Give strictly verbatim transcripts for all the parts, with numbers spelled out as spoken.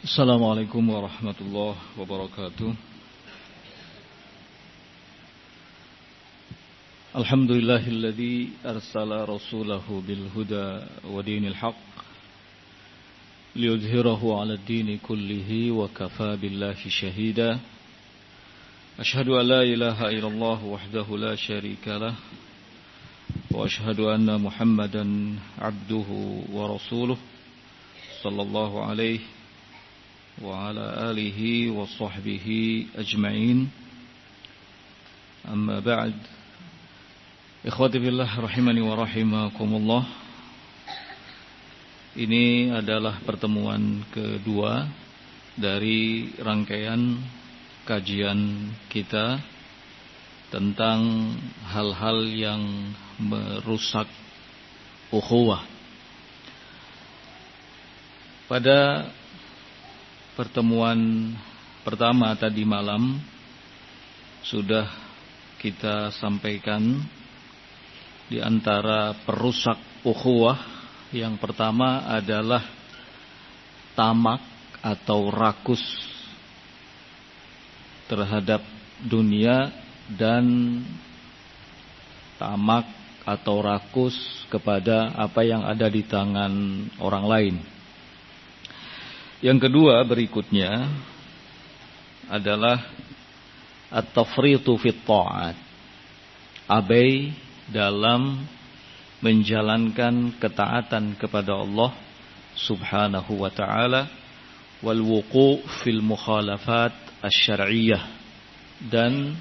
Assalamualaikum warahmatullahi wabarakatuh. Alhamdulillahilladzi arsala rasulahu bil huda wa dinil haqq liyudhhirahu 'alad dini kullihi wa kafa billahi shahida. Ashhadu an la ilaha illallah wahdahu la syarika lah wa ashhadu anna Muhammadan 'abduhu wa rasuluh sallallahu alaihi wa ala alihi wa sahbihi ajma'in. Amma ba'd. Ikhwati billah rahimani wa rahimakumullah. Ini adalah pertemuan kedua dari rangkaian kajian kita tentang hal-hal yang merusak ukhuwah. Pada pertemuan pertama tadi malam sudah kita sampaikan di antara perusak ukhuwah yang pertama adalah tamak atau rakus terhadap dunia dan tamak atau rakus kepada apa yang ada di tangan orang lain. Yang kedua berikutnya adalah at-tafritu fit ta'at, abai dalam menjalankan ketaatan kepada Allah Subhanahu wa ta'ala, wal wuqu' fil mukhalafat asy-syar'iyyah, dan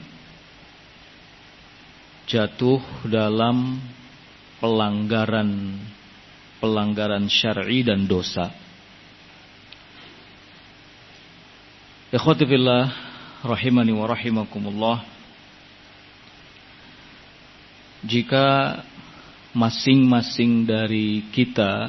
jatuh dalam pelanggaran pelanggaran syar'i dan dosa. Ikhwati fillah rahimani wa rahimakumullah. Jika masing-masing dari kita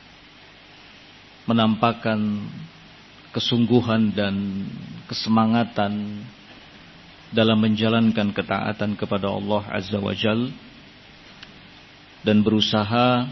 menampakkan kesungguhan dan kesemangatan dalam menjalankan ketaatan kepada Allah Azza wa Jalla dan berusaha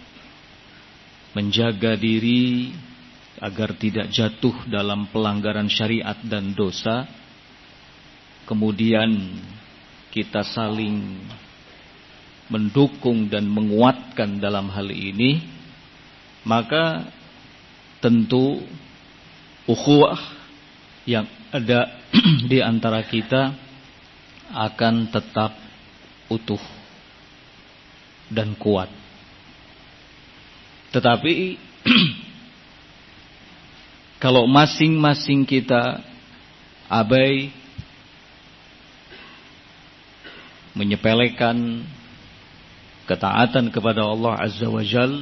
menjaga diri agar tidak jatuh dalam pelanggaran syariat dan dosa, kemudian kita saling mendukung dan menguatkan dalam hal ini, maka tentu ukhuwah yang ada di antara kita akan tetap utuh dan kuat. Tetapi kalau masing-masing kita abai, menyepelekan ketaatan kepada Allah Azza wa Jalla,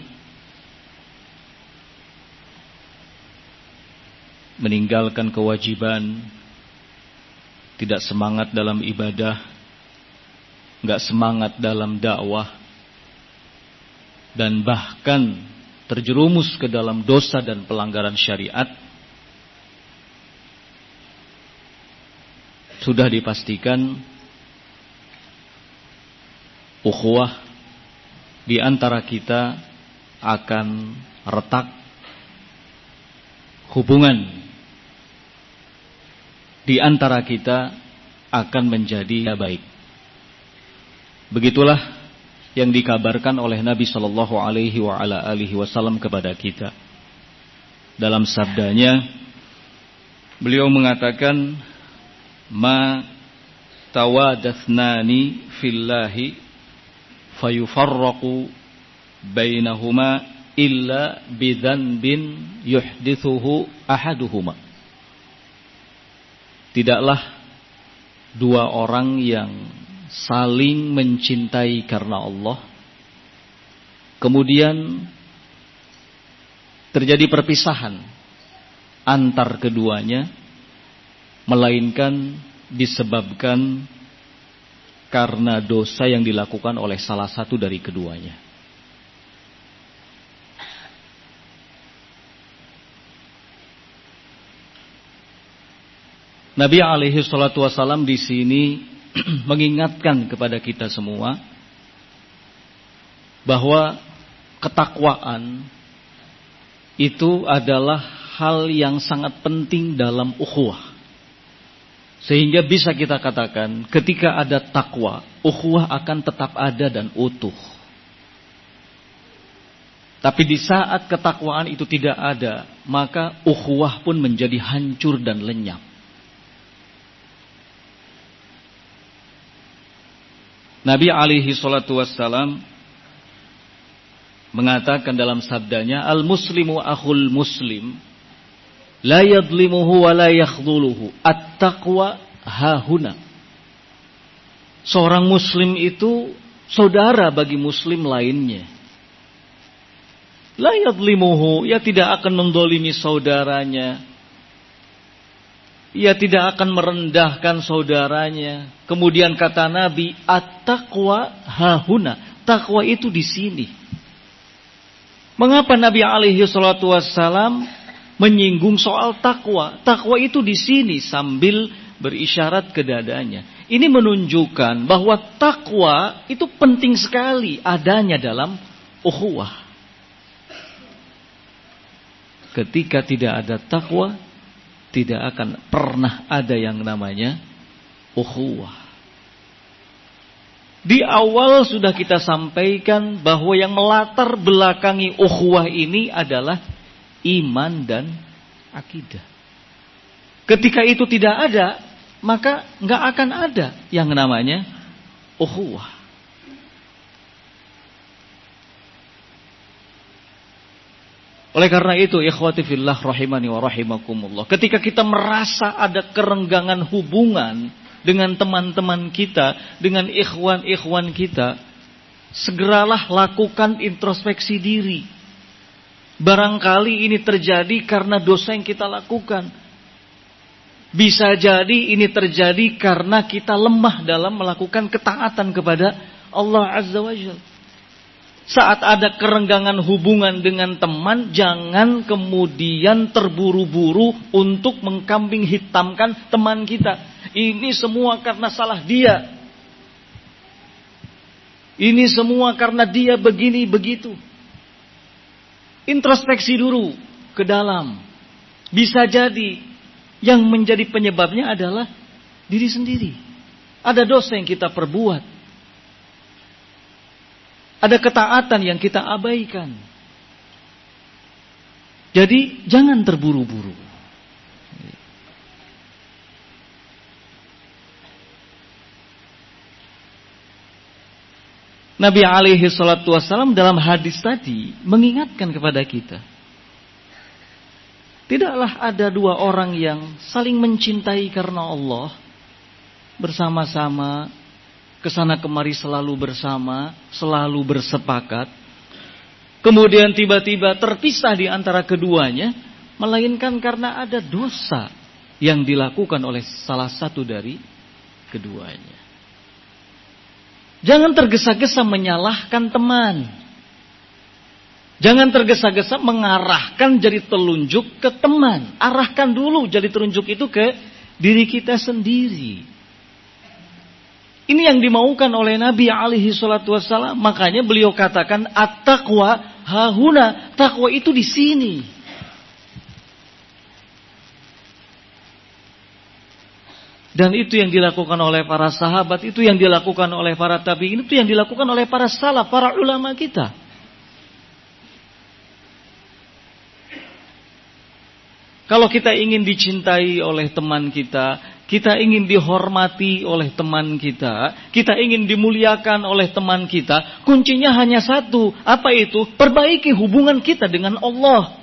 meninggalkan kewajiban, tidak semangat dalam ibadah, enggak semangat dalam dakwah, dan bahkan terjerumus ke dalam dosa dan pelanggaran syariat, sudah dipastikan ukhuwah di antara kita akan retak, hubungan di antara kita akan menjadi baik. Begitulah yang dikabarkan oleh Nabi sallallahu alaihi wa ala alihi wasallam kepada kita. Dalam sabdanya, beliau mengatakan, ma tawadathnani fillahi fayufarraqu bainahuma illa bidzanbin yuhdithuhu ahaduhuma. Tidaklah dua orang yang saling mencintai karena Allah kemudian terjadi perpisahan antar keduanya, melainkan disebabkan karena dosa yang dilakukan oleh salah satu dari keduanya. Nabi alaihi salatu wasallam di sini mengingatkan kepada kita semua bahwa ketakwaan itu adalah hal yang sangat penting dalam ukhuwah. Sehingga bisa kita katakan ketika ada takwa, ukhuwah akan tetap ada dan utuh. Tapi di saat ketakwaan itu tidak ada, maka ukhuwah pun menjadi hancur dan lenyap. Nabi alaihi salatu wassalam mengatakan dalam sabdanya, al-muslimu akhul muslim, la yadlimuhu wa la yakhdhuluhu, at-taqwa hahuna. Seorang muslim itu saudara bagi muslim lainnya. La yadlimuhu, ia tidak akan mendolimi saudaranya. Ia tidak akan merendahkan saudaranya. Kemudian kata Nabi, at-taqwa hahuna. Takwa itu di sini. Mengapa Nabi alaihi salatu wassalam menyinggung soal takwa? Takwa itu di sini sambil berisyarat ke dadanya. Ini menunjukkan bahwa takwa itu penting sekali adanya dalam ukhuwah. Ketika tidak ada takwa, tidak akan pernah ada yang namanya ukhuwah. Di awal sudah kita sampaikan bahwa yang melatar belakangi ukhuwah ini adalah iman dan akidah. Ketika itu tidak ada, maka nggak akan ada yang namanya ukhuwah. Oleh karena itu, ikhwati fillah rahimani wa rahimakumullah, ketika kita merasa ada kerenggangan hubungan dengan teman-teman kita, dengan ikhwan-ikhwan kita, segeralah lakukan introspeksi diri. Barangkali ini terjadi karena dosa yang kita lakukan. Bisa jadi ini terjadi karena kita lemah dalam melakukan ketaatan kepada Allah Azza wa Jalla. Saat ada kerenggangan hubungan dengan teman, jangan kemudian terburu-buru untuk mengkambing hitamkan teman kita. Ini semua karena salah dia. Ini semua karena dia begini begitu. Introspeksi dulu ke dalam. Bisa jadi yang menjadi penyebabnya adalah diri sendiri. Ada dosa yang kita perbuat. Ada ketaatan yang kita abaikan. Jadi jangan terburu-buru. Nabi alaihi salatu wassalam dalam hadis tadi mengingatkan kepada kita. Tidaklah ada dua orang yang saling mencintai karena Allah, bersama-sama, kesana kemari selalu bersama, selalu bersepakat. Kemudian tiba-tiba terpisah di antara keduanya, melainkan karena ada dosa yang dilakukan oleh salah satu dari keduanya. Jangan tergesa-gesa menyalahkan teman. Jangan tergesa-gesa mengarahkan jari telunjuk ke teman. Arahkan dulu jari telunjuk itu ke diri kita sendiri. Ini yang dimaukan oleh Nabi alaihi salatu wassalam. Makanya beliau katakan at-taqwa hahuna. Takwa itu di sini. Dan itu yang dilakukan oleh para sahabat, itu yang dilakukan oleh para tabi'in, itu yang dilakukan oleh para salaf, para ulama kita. Kalau kita ingin dicintai oleh teman kita, kita ingin dihormati oleh teman kita, kita ingin dimuliakan oleh teman kita, kuncinya hanya satu. Apa itu? Perbaiki hubungan kita dengan Allah.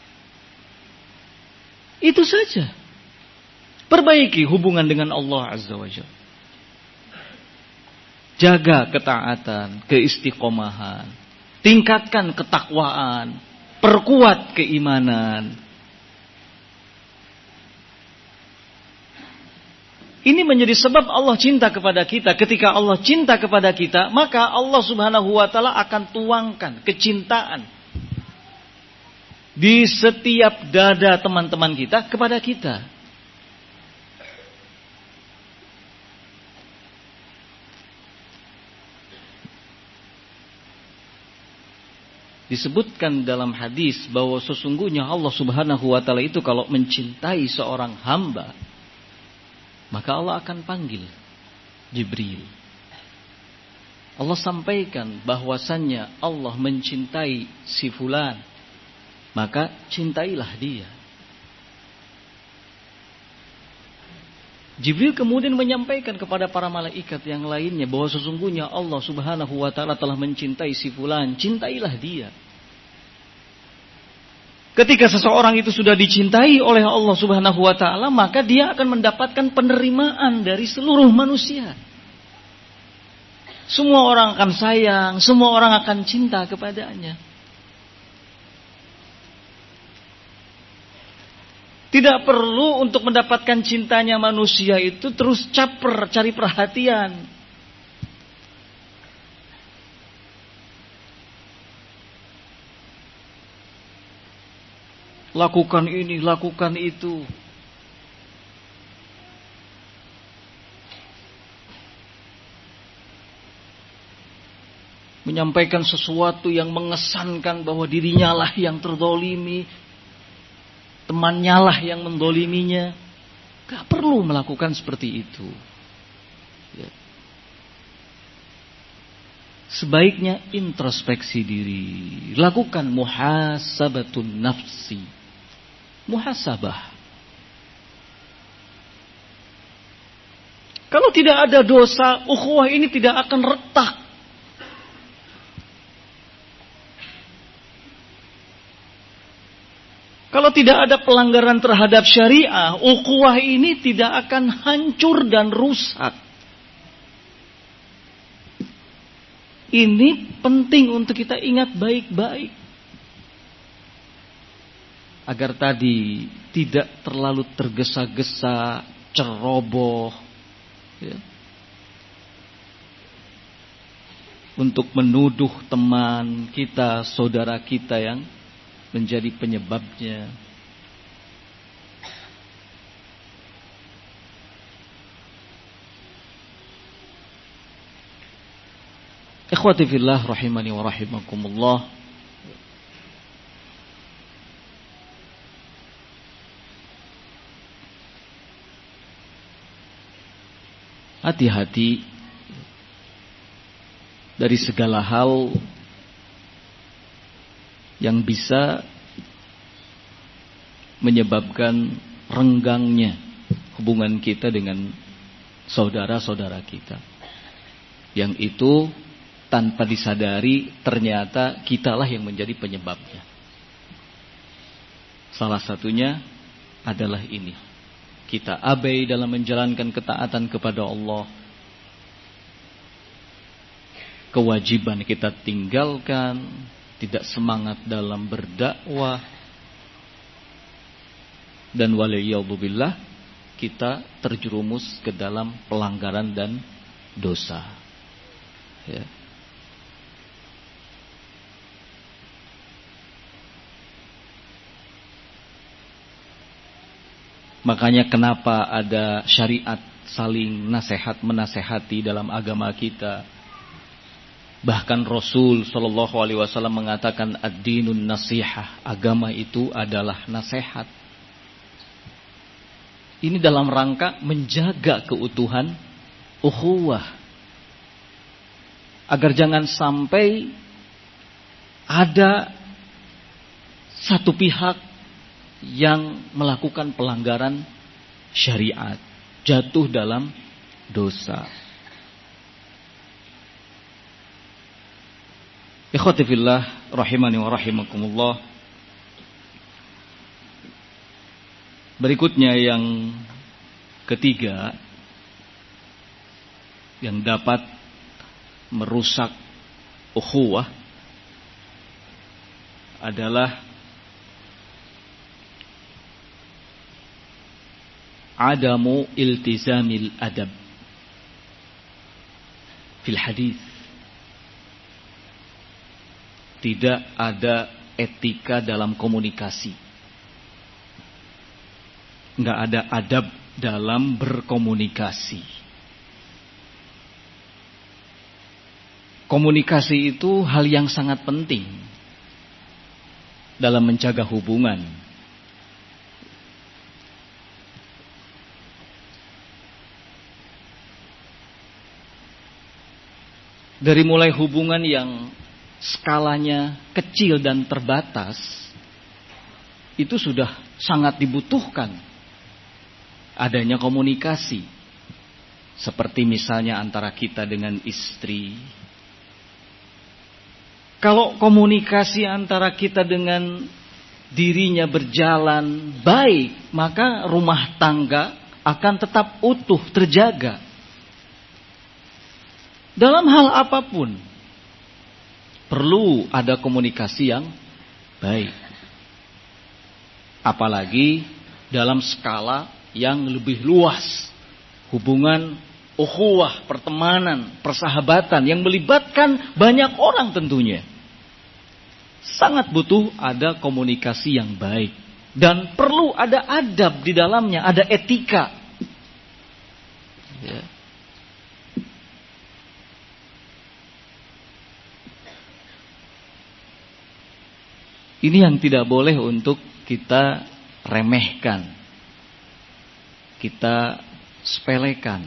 Itu saja. Perbaiki hubungan dengan Allah Azza wa Jalla. Jaga ketaatan, keistiqomahan. Tingkatkan ketakwaan. Perkuat keimanan. Ini menjadi sebab Allah cinta kepada kita. Ketika Allah cinta kepada kita, maka Allah subhanahu wa ta'ala akan tuangkan kecintaan di setiap dada teman-teman kita kepada kita. disebutkan dalam hadis bahwa sesungguhnya Allah Subhanahu wa taala itu kalau mencintai seorang hamba, maka Allah akan panggil Jibril. Allah sampaikan bahwasannya Allah mencintai si fulan, maka cintailah dia. Jibril kemudian menyampaikan kepada para malaikat yang lainnya bahwa sesungguhnya Allah Subhanahu wa taala telah mencintai si fulan, cintailah dia. Ketika seseorang itu sudah dicintai oleh Allah Subhanahu wa taala, maka dia akan mendapatkan penerimaan dari seluruh manusia. Semua orang akan sayang, semua orang akan cinta kepadanya. Tidak perlu untuk mendapatkan cintanya manusia itu terus caper, cari perhatian. Lakukan ini, lakukan itu. Menyampaikan sesuatu yang mengesankan bahwa dirinya lah yang terdolimi, temannya lah yang mendoliminya. Gak perlu melakukan seperti itu. Ya. Sebaiknya introspeksi diri. Lakukan muhasabatun nafsi. Muhasabah. Kalau tidak ada dosa, ukhuwah ini tidak akan retak. Kalau tidak ada pelanggaran terhadap syariah, ukhuwah ini tidak akan hancur dan rusak. Ini penting untuk kita ingat baik-baik. Agar tadi tidak terlalu tergesa-gesa, ceroboh. Ya. Untuk menuduh teman kita, saudara kita yang menjadi penyebabnya. Ikhwati fillah rahimani wa rahimakumullah. Hati-hati dari segala hal yang bisa menyebabkan renggangnya hubungan kita dengan saudara-saudara kita. Yang itu tanpa disadari ternyata kitalah yang menjadi penyebabnya. Salah satunya adalah ini. Kita abai dalam menjalankan ketaatan kepada Allah. Kewajiban kita tinggalkan. Tidak semangat dalam berdakwah. Dan waliyadzubillah, kita terjerumus ke dalam pelanggaran dan dosa. Ya. Makanya kenapa ada syariat saling nasihat menasehati dalam agama kita. Bahkan Rasul Shallallahu Alaihi Wasallam mengatakan ad-dinun nasihah, agama itu adalah nasihat. Ini dalam rangka menjaga keutuhan ukhuwah, agar jangan sampai ada satu pihak yang melakukan pelanggaran syariat, jatuh dalam dosa. Ikhwati fillah rahimani wa rahimakumullah. Berikutnya yang ketiga yang dapat merusak ukhuwah adalah adamu iltizamil adab fil hadis. Tidak ada etika dalam komunikasi. Enggak ada adab dalam berkomunikasi. Komunikasi itu hal yang sangat penting. dalam menjaga hubungan. Dari mulai hubungan yang skalanya kecil dan terbatas, itu sudah sangat dibutuhkan adanya komunikasi. Seperti misalnya antara kita dengan istri. Kalau komunikasi antara kita dengan dirinya berjalan baik, maka rumah tangga akan tetap utuh, terjaga. Dalam hal apapun, perlu ada komunikasi yang baik. Apalagi dalam skala yang lebih luas. Hubungan ukhuwah, pertemanan, persahabatan yang melibatkan banyak orang tentunya. Sangat butuh ada komunikasi yang baik. Dan perlu ada adab di dalamnya, ada etika. Ya. Ini yang tidak boleh untuk kita remehkan, kita sepelekan.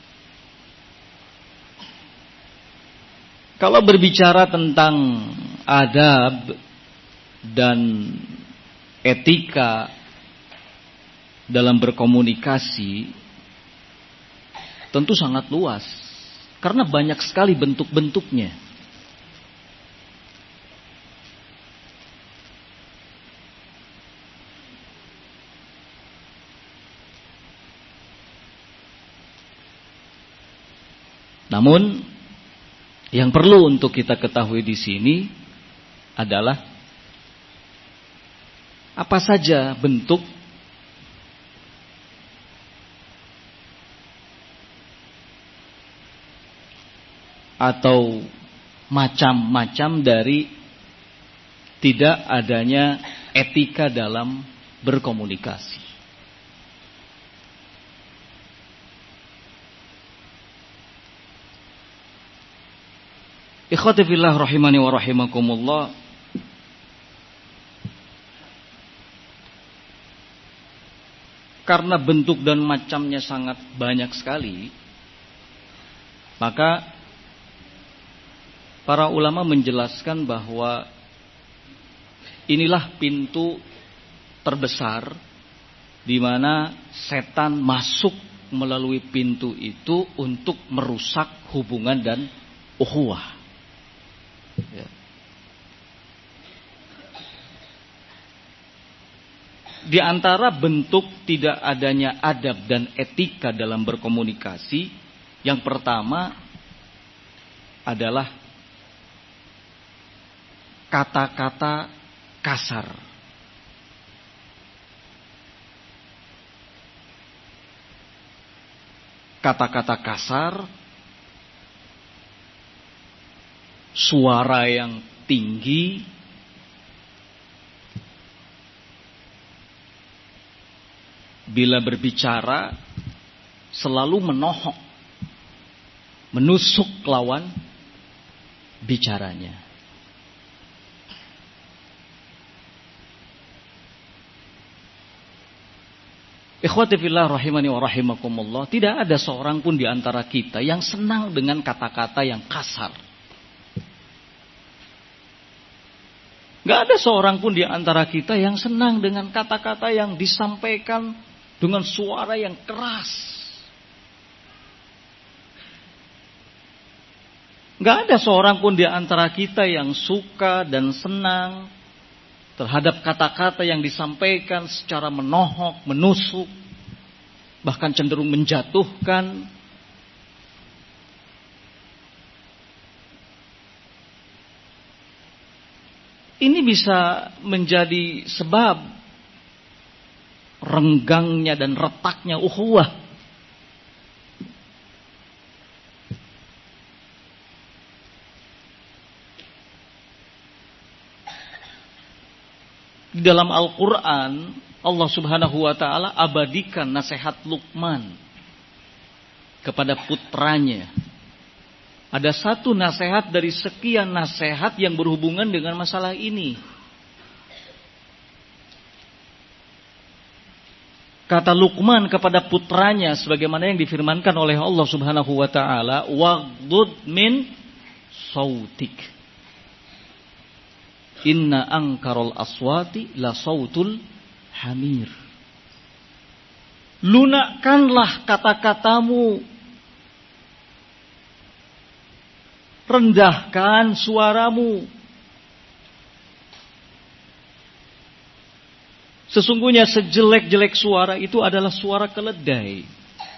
Kalau berbicara tentang adab dan etika dalam berkomunikasi, tentu sangat luas, karena banyak sekali bentuk-bentuknya. Namun yang perlu untuk kita ketahui di sini adalah apa saja bentuk atau macam-macam dari tidak adanya etika dalam berkomunikasi. Ikhwati fillah rahimani wa rahimakumullah. Karena bentuk dan macamnya sangat banyak sekali, maka para ulama menjelaskan bahwa inilah pintu terbesar di mana setan masuk melalui pintu itu untuk merusak hubungan dan ukhuwah. Ya. Di antara bentuk tidak adanya adab dan etika dalam berkomunikasi, yang pertama adalah kata-kata kasar. Kata-kata kasar, suara yang tinggi, bila berbicara selalu menohok, menusuk lawan bicaranya. Ikhwati fillah rahimani wa rahimakumullah, tidak ada seorang pun di antara kita yang senang dengan kata-kata yang kasar. Gak ada seorang pun di antara kita yang senang dengan kata-kata yang disampaikan dengan suara yang keras. Gak ada seorang pun di antara kita yang suka dan senang terhadap kata-kata yang disampaikan secara menohok, menusuk, bahkan cenderung menjatuhkan. Ini bisa menjadi sebab renggangnya dan retaknya ukhuwah. Di dalam Al-Quran, Allah Subhanahu wa Ta'ala abadikan nasihat Luqman kepada putranya. Ada satu nasihat dari sekian nasihat yang berhubungan dengan masalah ini. Kata Luqman kepada putranya sebagaimana yang difirmankan oleh Allah Subhanahu wa taala, "Waghdud min sautik. Inna ankarul aswati la sautul hamir." Lunakkanlah kata-katamu. Rendahkan suaramu. Sesungguhnya sejelek-jelek suara itu adalah suara keledai.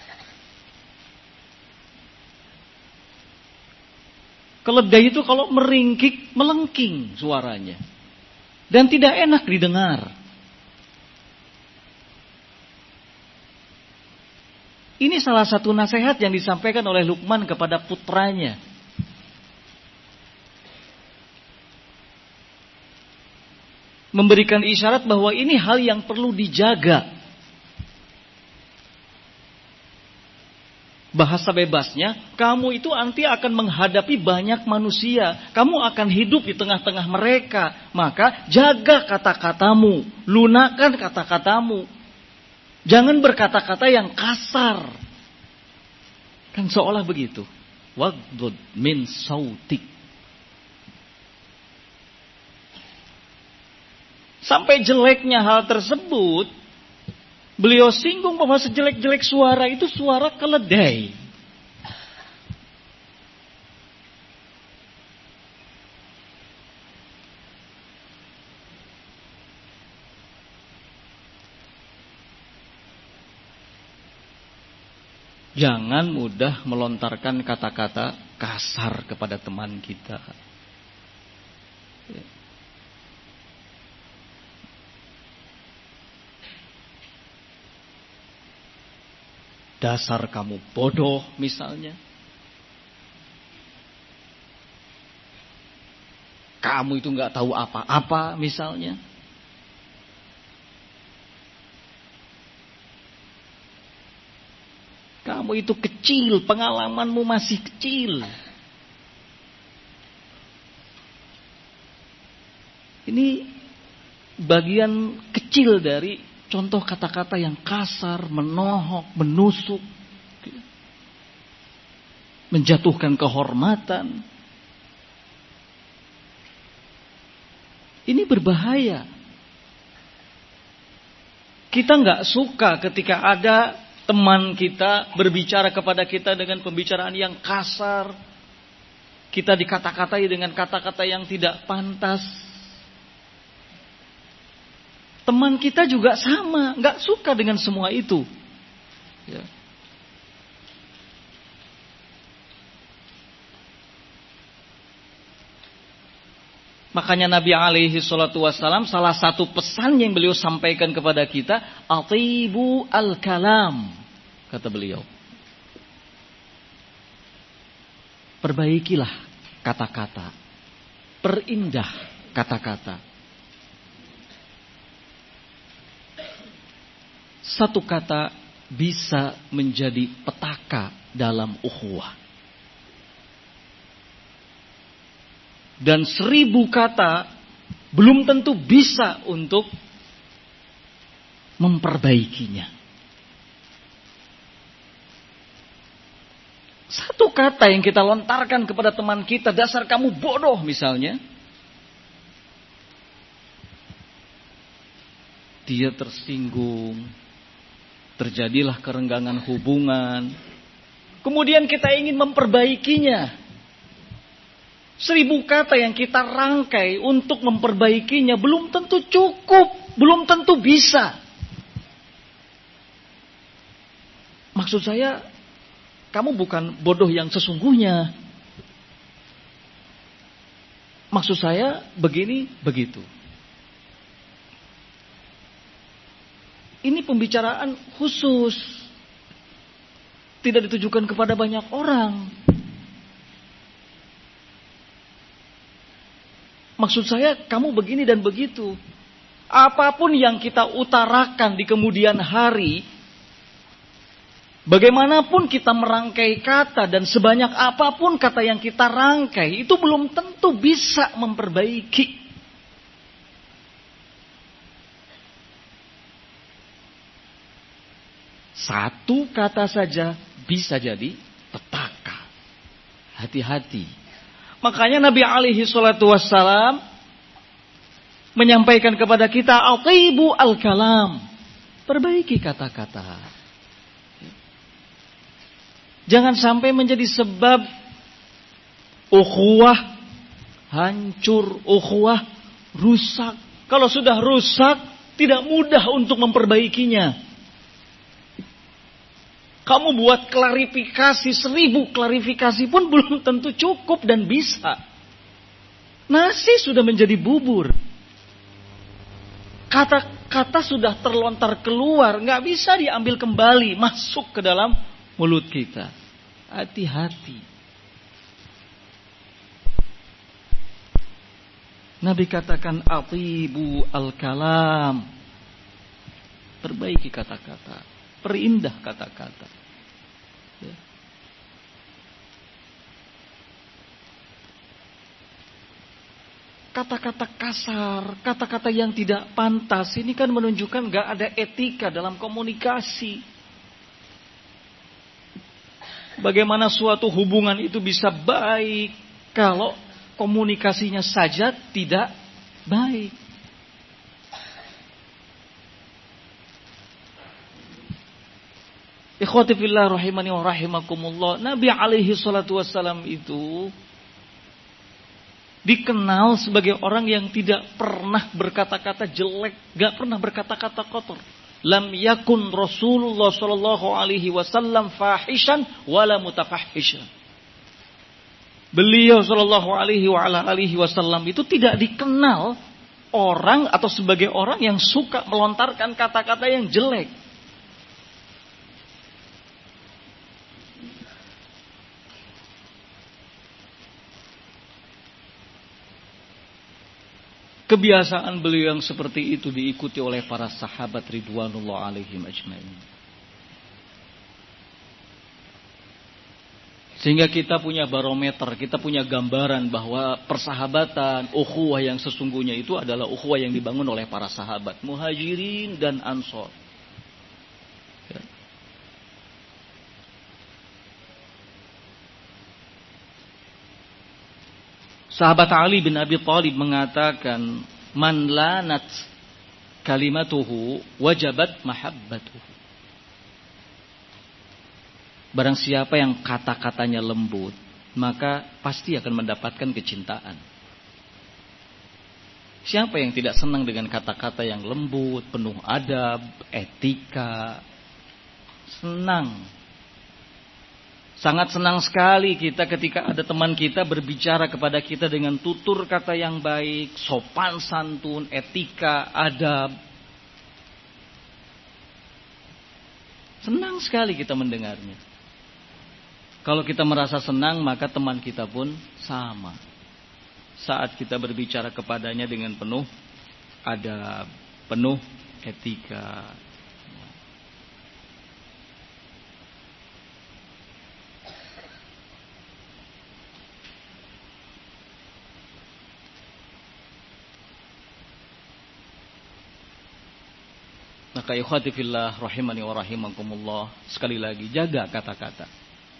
Keledai itu kalau meringkik, melengking suaranya. Dan tidak enak didengar. Ini salah satu nasihat yang disampaikan oleh Luqman kepada putranya. Memberikan isyarat bahwa ini hal yang perlu dijaga. Bahasa bebasnya, kamu itu nanti akan menghadapi banyak manusia. Kamu akan hidup di tengah-tengah mereka. Maka jaga kata-katamu. Lunakan kata-katamu. Jangan berkata-kata yang kasar. Kan seolah begitu. Waghdud min sautik. Sampai jeleknya hal tersebut, beliau singgung bahwa sejelek-jelek suara itu suara keledai. Jangan mudah melontarkan kata-kata kasar kepada teman kita. Dasar kamu bodoh misalnya. Kamu itu nggak tahu apa-apa misalnya. Kamu itu kecil, pengalamanmu masih kecil. Ini bagian kecil dari contoh kata-kata yang kasar, menohok, menusuk, menjatuhkan kehormatan. Ini berbahaya. Kita nggak suka ketika ada teman kita berbicara kepada kita dengan pembicaraan yang kasar. Kita dikata-katai dengan kata-kata yang tidak pantas. Teman kita juga sama, nggak suka dengan semua itu. Ya. Makanya Nabi alaihi salatu wassalam salah satu pesan yang beliau sampaikan kepada kita, atibu al-kalam, kata beliau. Perbaikilah kata-kata, perindah kata-kata. Satu kata bisa menjadi petaka dalam ukhuwah. Dan seribu kata belum tentu bisa untuk memperbaikinya. Satu kata yang kita lontarkan kepada teman kita, dasar kamu bodoh misalnya. Dia tersinggung. Terjadilah kerenggangan hubungan. Kemudian kita ingin memperbaikinya. Seribu kata yang kita rangkai untuk memperbaikinya belum tentu cukup, belum tentu bisa. Maksud saya, kamu bukan bodoh yang sesungguhnya. Maksud saya begini, begitu. Ini pembicaraan khusus. Tidak ditujukan kepada banyak orang. Maksud saya, kamu begini dan begitu. Apapun yang kita utarakan di kemudian hari, bagaimanapun kita merangkai kata dan sebanyak apapun kata yang kita rangkai, itu belum tentu bisa memperbaiki. Satu kata saja bisa jadi petaka. Hati-hati. Makanya Nabi alaihi salatu wassalam menyampaikan kepada kita, atibu al-kalam. Perbaiki kata-kata. Jangan sampai menjadi sebab ukhuwah hancur, ukhuwah rusak. Kalau sudah rusak, tidak mudah untuk memperbaikinya. Kamu buat klarifikasi, seribu klarifikasi pun belum tentu cukup dan bisa. Nasi sudah menjadi bubur. Kata-kata sudah terlontar keluar, nggak bisa diambil kembali, masuk ke dalam mulut kita. Hati-hati. Nabi katakan, atibu al-kalam. Perbaiki kata-kata. Perindah kata-kata. Ya. Kata-kata kasar, kata-kata yang tidak pantas, ini kan menunjukkan gak ada etika dalam komunikasi. Bagaimana suatu hubungan itu bisa baik kalau komunikasinya saja tidak baik. Ikhwati fillah rahimani wa rahimakumullah. Nabi alaihi salatu wassalam itu dikenal sebagai orang yang tidak pernah berkata-kata jelek, gak pernah berkata-kata kotor. Lam yakun Rasulullah sallallahu alaihi wasallam fahishan wala mutafahishan. Beliau sallallahu alaihi wa ala alihi wasallam itu tidak dikenal orang atau sebagai orang yang suka melontarkan kata-kata yang jelek. Kebiasaan beliau yang seperti itu diikuti oleh para sahabat ridwanullah alaihim ajmain. Sehingga kita punya barometer, kita punya gambaran bahwa persahabatan, ukhuwah yang sesungguhnya itu adalah ukhuwah yang dibangun oleh para sahabat, muhajirin dan ansor. Ya. Sahabat Ali bin Abi Thalib mengatakan, man lanat kalimatuhu wajabat mahabbatuhu. Barang siapa yang kata-katanya lembut, maka pasti akan mendapatkan kecintaan. Siapa yang tidak senang dengan kata-kata yang lembut, penuh adab, etika? Senang. Sangat senang sekali kita ketika ada teman kita berbicara kepada kita dengan tutur kata yang baik, sopan santun, etika, adab. Senang sekali kita mendengarnya. Kalau kita merasa senang, maka teman kita pun sama. Saat kita berbicara kepadanya dengan penuh adab, penuh etika. Maka ikhwati fillah rahimani wa rahimakumullah, sekali lagi jaga kata-kata.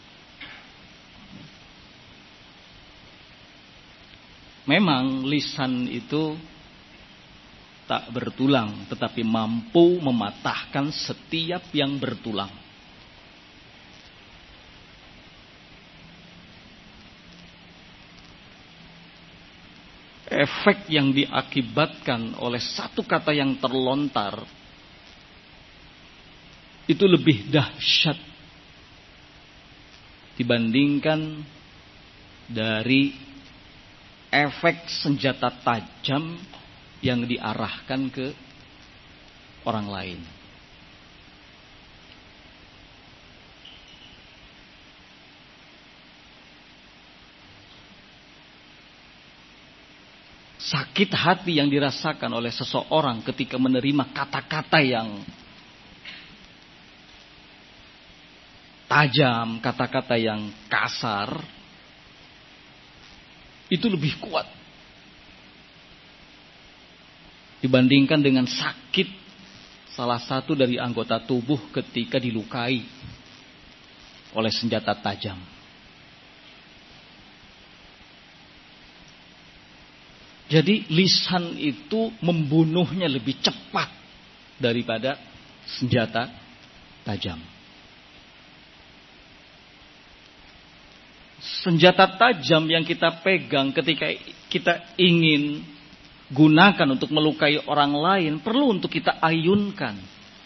Memang lisan itu tak bertulang, tetapi mampu mematahkan setiap yang bertulang. Efek yang diakibatkan oleh satu kata yang terlontar itu lebih dahsyat dibandingkan dari efek senjata tajam yang diarahkan ke orang lain. Sakit hati yang dirasakan oleh seseorang ketika menerima kata-kata yang tajam, kata-kata yang kasar, itu lebih kuat dibandingkan dengan sakit salah satu dari anggota tubuh ketika dilukai oleh senjata tajam. Jadi lisan itu membunuhnya lebih cepat daripada senjata tajam. Senjata tajam yang kita pegang ketika kita ingin gunakan untuk melukai orang lain perlu untuk kita ayunkan.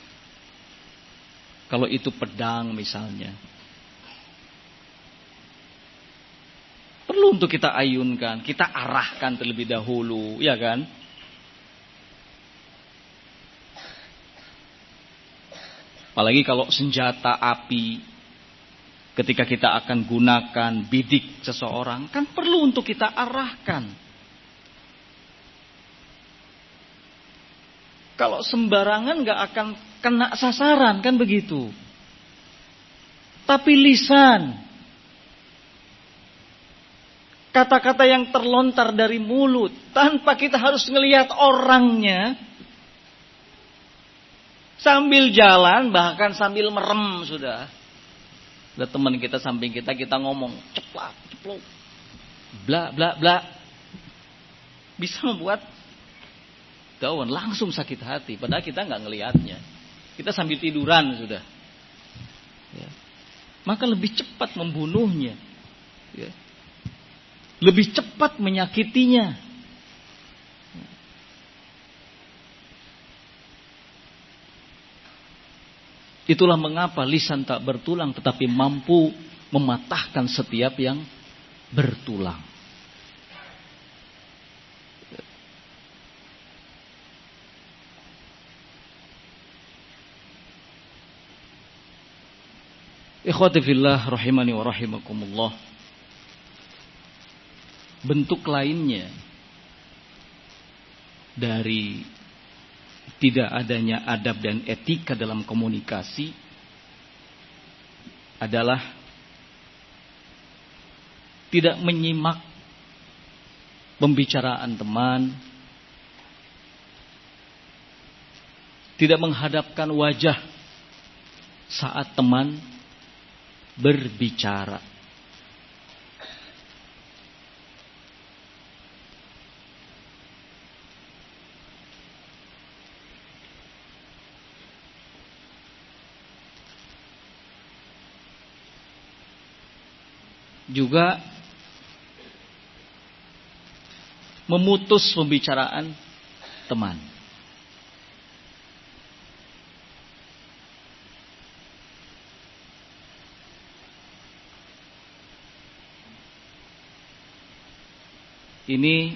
Kalau itu pedang misalnya, perlu untuk kita ayunkan, kita arahkan terlebih dahulu, ya kan? Apalagi kalau senjata api, ketika kita akan gunakan bidik seseorang, kan perlu untuk kita arahkan. Kalau sembarangan gak akan kena sasaran, kan begitu. Tapi lisan, kata-kata yang terlontar dari mulut, tanpa kita harus ngelihat orangnya, sambil jalan, bahkan sambil merem sudah. Ada teman kita samping kita, kita ngomong ceplak, ceplok, bla bla bla, bisa membuat daun langsung sakit hati. Padahal kita nggak ngelihatnya, kita sambil tiduran sudah. Ya. Maka lebih cepat membunuhnya, ya. Lebih cepat menyakitinya. Itulah mengapa lisan tak bertulang tetapi mampu mematahkan setiap yang bertulang. Ikhwati fillah rahimani wa rahimakumullah. Bentuk lainnya dari tidak adanya adab dan etika dalam komunikasi adalah tidak menyimak pembicaraan teman, tidak menghadapkan wajah saat teman berbicara. Juga memutus pembicaraan teman. Ini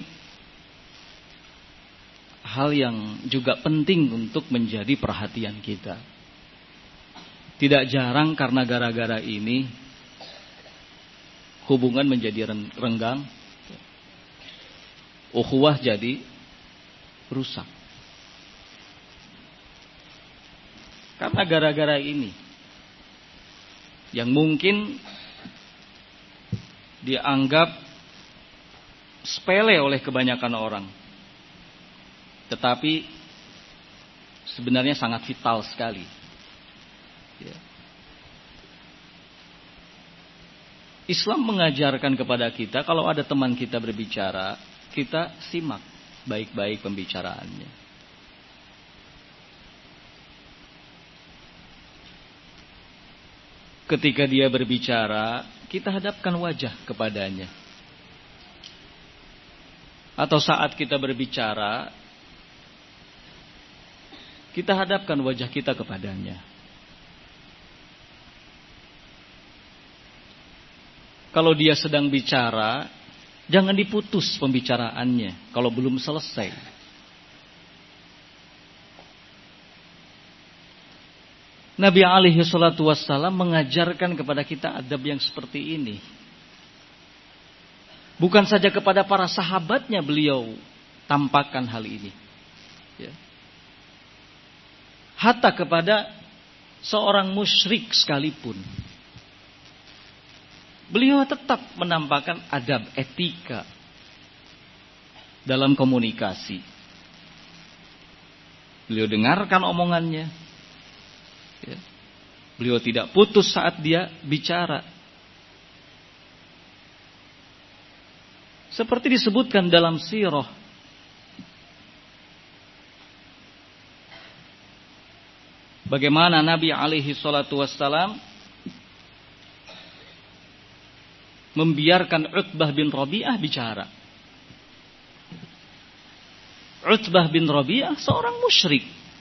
hal yang juga penting untuk menjadi perhatian kita. Tidak jarang karena gara-gara ini hubungan menjadi renggang, ukhuwah jadi rusak. Karena gara-gara ini, yang mungkin dianggap sepele oleh kebanyakan orang, tetapi sebenarnya sangat vital sekali. Ya. Islam mengajarkan kepada kita kalau ada teman kita berbicara, kita simak baik-baik pembicaraannya. Ketika dia berbicara, kita hadapkan wajah kepadanya. Atau saat kita berbicara, kita hadapkan wajah kita kepadanya. Kalau dia sedang bicara, jangan diputus pembicaraannya kalau belum selesai. Nabi alaihi salatu wassalam mengajarkan kepada kita adab yang seperti ini. Bukan saja kepada para sahabatnya beliau tampakkan hal ini. Ya. Hatta kepada seorang musyrik sekalipun. Beliau tetap menampakkan adab etika dalam komunikasi. Beliau dengarkan omongannya. Ya. Beliau tidak putus saat dia bicara. Seperti disebutkan dalam sirah, bagaimana Nabi alaihi salatu wassalam membiarkan Utbah bin Rabi'ah bicara. Utbah bin Rabi'ah seorang musyrik.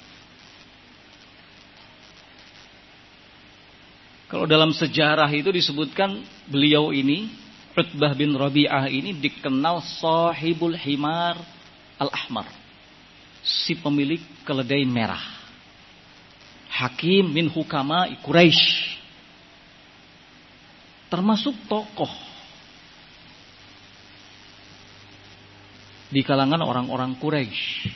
Kalau dalam sejarah itu disebutkan beliau ini, Utbah bin Rabi'ah ini dikenal sahibul himar al-ahmar. Si pemilik keledai merah. Hakim min hukama Quraisy. Termasuk tokoh di kalangan orang-orang Quraisy.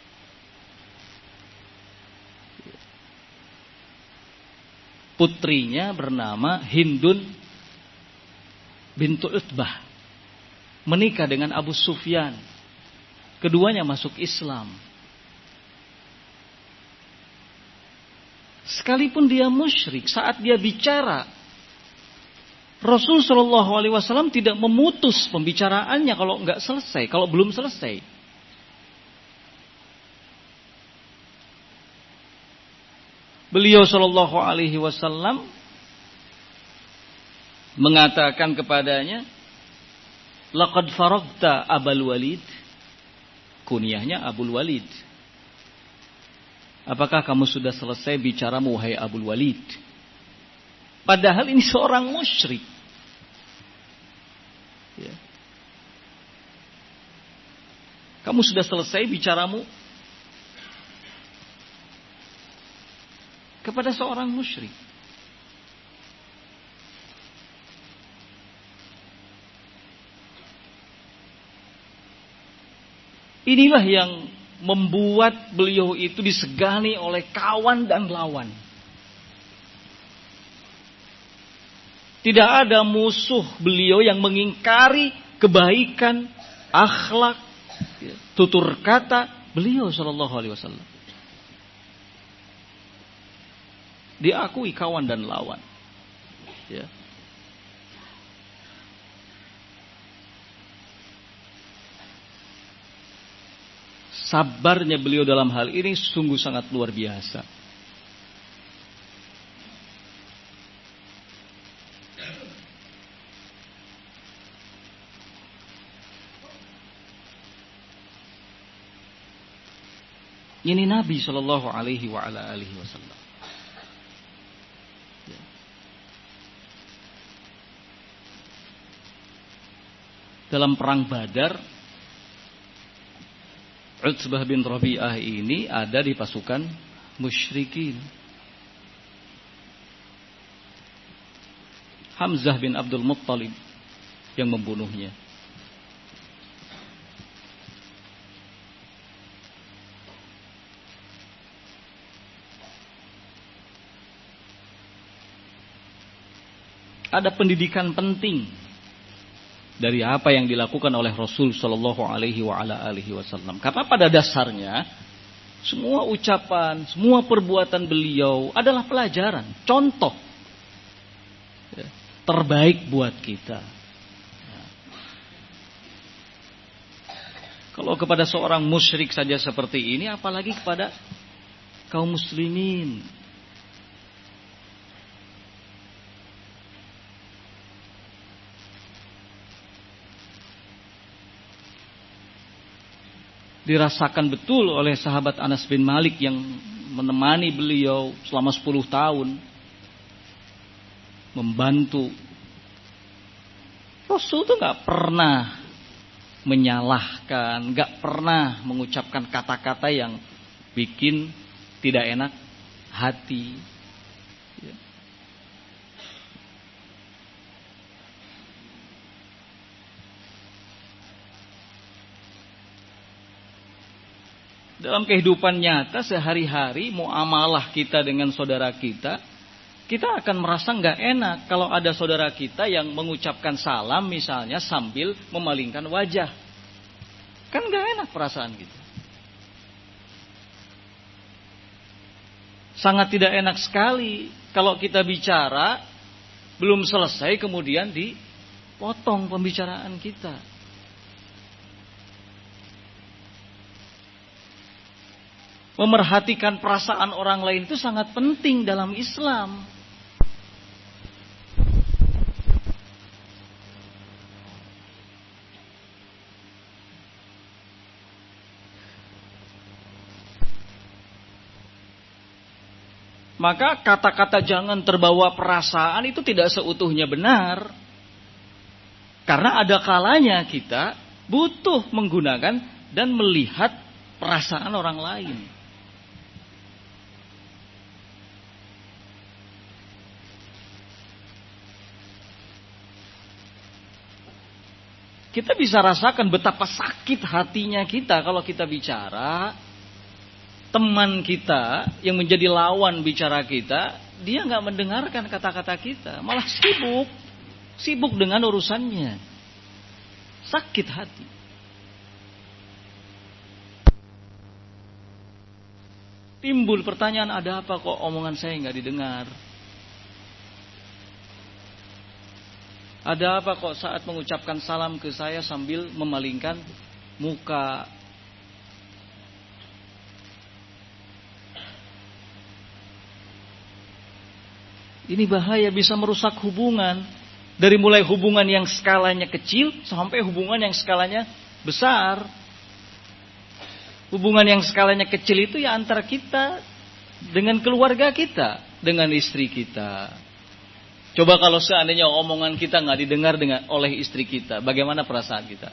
Putrinya bernama Hindun bintu Utbah, menikah dengan Abu Sufyan. Keduanya masuk Islam. Sekalipun dia musyrik, saat dia bicara, Rasul Shallallahu Alaihi Wasallam tidak memutus pembicaraannya kalau nggak selesai, kalau belum selesai. Beliau Shallallahu Alaihi Wasallam mengatakan kepadanya, "Laqad faragta Abul Walid." Kunyahnya Abul Walid. Apakah kamu sudah selesai bicara wahai Abul Walid? Padahal ini seorang musyrik. Ya. Kamu sudah selesai bicaramu kepada seorang musyrik. Inilah yang membuat beliau itu disegani oleh kawan dan lawan. Tidak ada musuh beliau yang mengingkari kebaikan, akhlak, tutur kata beliau Shallallahu Alaihi Wasallam. Diakui kawan dan lawan. Ya. Sabarnya beliau dalam hal ini sungguh sangat luar biasa. Ini Nabi Shallallahu Alaihi Wasallam. Dalam perang Badar, Utbah bin Rabi'ah ini ada di pasukan musyrikin. Hamzah bin Abdul Muttalib yang membunuhnya. Ada pendidikan penting dari apa yang dilakukan oleh Rasul Shallallahu Alaihi Wasallam. Karena pada dasarnya semua ucapan, semua perbuatan beliau adalah pelajaran, contoh ya, terbaik buat kita. Ya. Kalau kepada seorang musyrik saja seperti ini, apalagi kepada kaum muslimin. Dirasakan betul oleh sahabat Anas bin Malik yang menemani beliau selama sepuluh tahun. Membantu. Rasul itu gak pernah menyalahkan, gak pernah mengucapkan kata-kata yang bikin tidak enak hati. Dalam kehidupan nyata sehari-hari muamalah kita dengan saudara kita, kita akan merasa nggak enak kalau ada saudara kita yang mengucapkan salam misalnya sambil memalingkan wajah. Kan nggak enak perasaan gitu. Sangat tidak enak sekali kalau kita bicara belum selesai kemudian dipotong pembicaraan kita. Memerhatikan perasaan orang lain itu sangat penting dalam Islam. Maka kata-kata jangan terbawa perasaan itu tidak seutuhnya benar. Karena ada kalanya kita butuh menggunakan dan melihat perasaan orang lain. Kita bisa rasakan betapa sakit hatinya kita kalau kita bicara. Teman kita yang menjadi lawan bicara kita, dia nggak mendengarkan kata-kata kita, malah sibuk, sibuk dengan urusannya. Sakit hati. Timbul pertanyaan, ada apa kok omongan saya nggak didengar? Ada apa kok saat mengucapkan salam ke saya sambil memalingkan muka? Ini bahaya, bisa merusak hubungan. Dari mulai hubungan yang skalanya kecil sampai hubungan yang skalanya besar. Hubungan yang skalanya kecil itu ya antara kita dengan keluarga kita, dengan istri kita. Coba kalau seandainya omongan kita nggak didengar dengan oleh istri kita, bagaimana perasaan kita?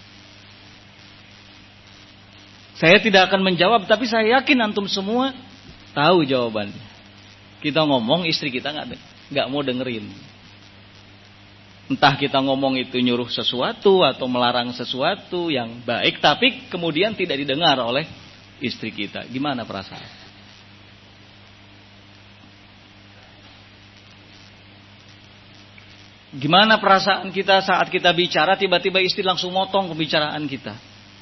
Saya tidak akan menjawab, tapi saya yakin antum semua tahu jawabannya. Kita ngomong, istri kita nggak nggak mau dengerin. Entah kita ngomong itu nyuruh sesuatu atau melarang sesuatu yang baik, tapi kemudian tidak didengar oleh istri kita. Gimana perasaan? Gimana perasaan kita saat kita bicara, tiba-tiba istri langsung motong pembicaraan kita?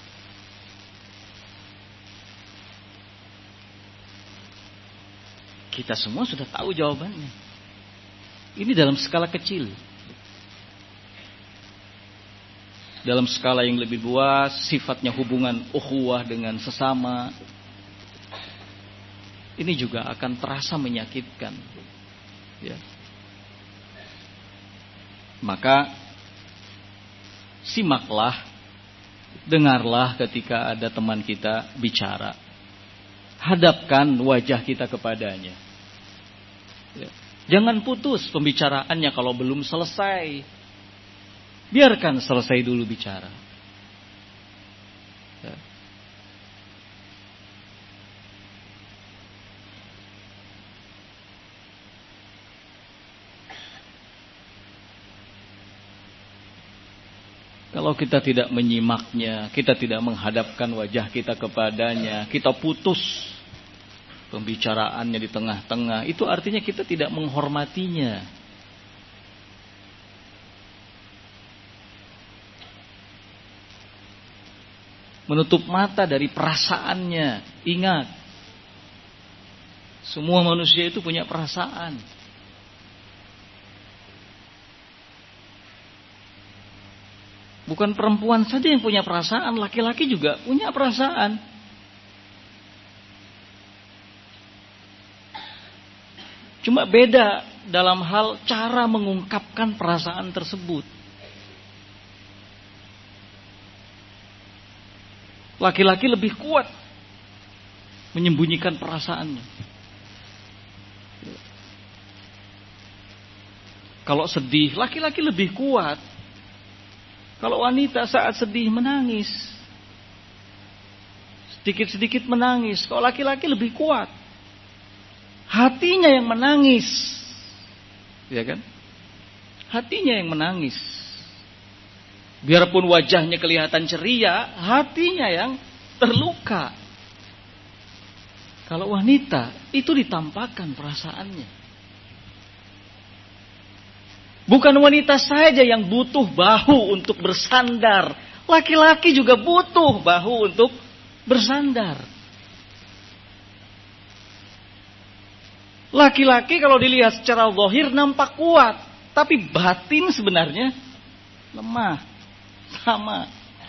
Kita semua sudah tahu jawabannya. Ini dalam skala kecil. Dalam skala yang lebih luas, sifatnya hubungan ukhuwah dengan sesama. Ini juga akan terasa menyakitkan. Ya. Maka simaklah, dengarlah ketika ada teman kita bicara. Hadapkan wajah kita kepadanya. Ya. Jangan putus pembicaraannya kalau belum selesai. Biarkan selesai dulu bicara. Ya. Kalau kita tidak menyimaknya, kita tidak menghadapkan wajah kita kepadanya, kita putus pembicaraannya di tengah-tengah, itu artinya kita tidak menghormatinya. Menutup mata dari perasaannya. Ingat, semua manusia itu punya perasaan. Bukan perempuan saja yang punya perasaan, laki-laki juga punya perasaan. Cuma beda dalam hal cara mengungkapkan perasaan tersebut. Laki-laki lebih kuat menyembunyikan perasaannya. Kalau sedih, laki-laki lebih kuat. Kalau wanita saat sedih menangis, sedikit-sedikit menangis. Kalau laki-laki lebih kuat, hatinya yang menangis, ya kan? Hatinya yang menangis. Biarpun wajahnya kelihatan ceria, hatinya yang terluka. Kalau wanita itu ditampakkan perasaannya. Bukan wanita saja yang butuh bahu untuk bersandar. Laki-laki juga butuh bahu untuk bersandar. Laki-laki kalau dilihat secara zahir nampak kuat, tapi batin sebenarnya lemah. Sama.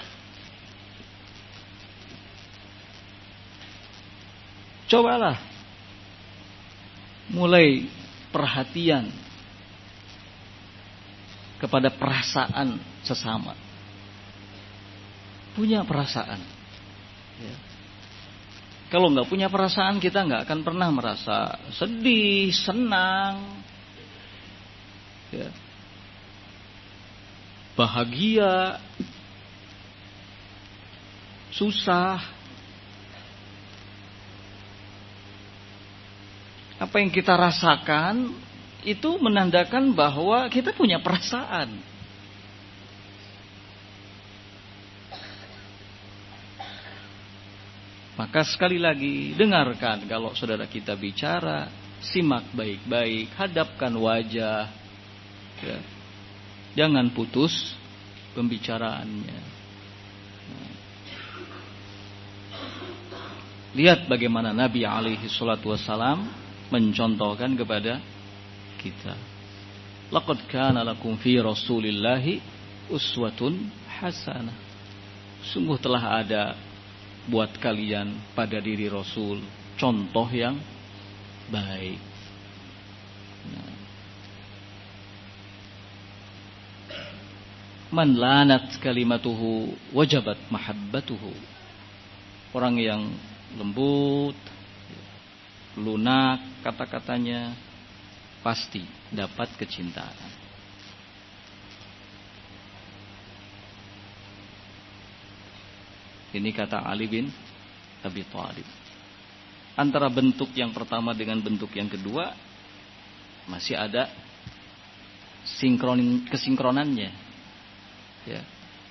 Cobalah mulai perhatian kepada perasaan sesama. Punya perasaan. Ya. Kalau nggak punya perasaan, kita nggak akan pernah merasa sedih, senang, ya, bahagia, susah. Apa yang kita rasakan itu menandakan bahwa kita punya perasaan. Maka sekali lagi, dengarkan kalau saudara kita bicara, simak baik-baik, hadapkan wajah, ya. Jangan putus pembicaraannya. Lihat bagaimana Nabi alaihi salatu wassalam mencontohkan kepada kita. Laqad kana lakum fi Rasulillahi uswatun hasanah. Sungguh telah ada buat kalian pada diri Rasul contoh yang baik. Nah. Man lanat kalimatuhu wajabat mahabbatuhu. Orang yang lembut, lunak kata-katanya, pasti dapat kecintaan. Ini kata Ali bin Abi Thalib. Antara bentuk yang pertama dengan bentuk yang kedua masih ada sinkron kesinkronannya. Ya.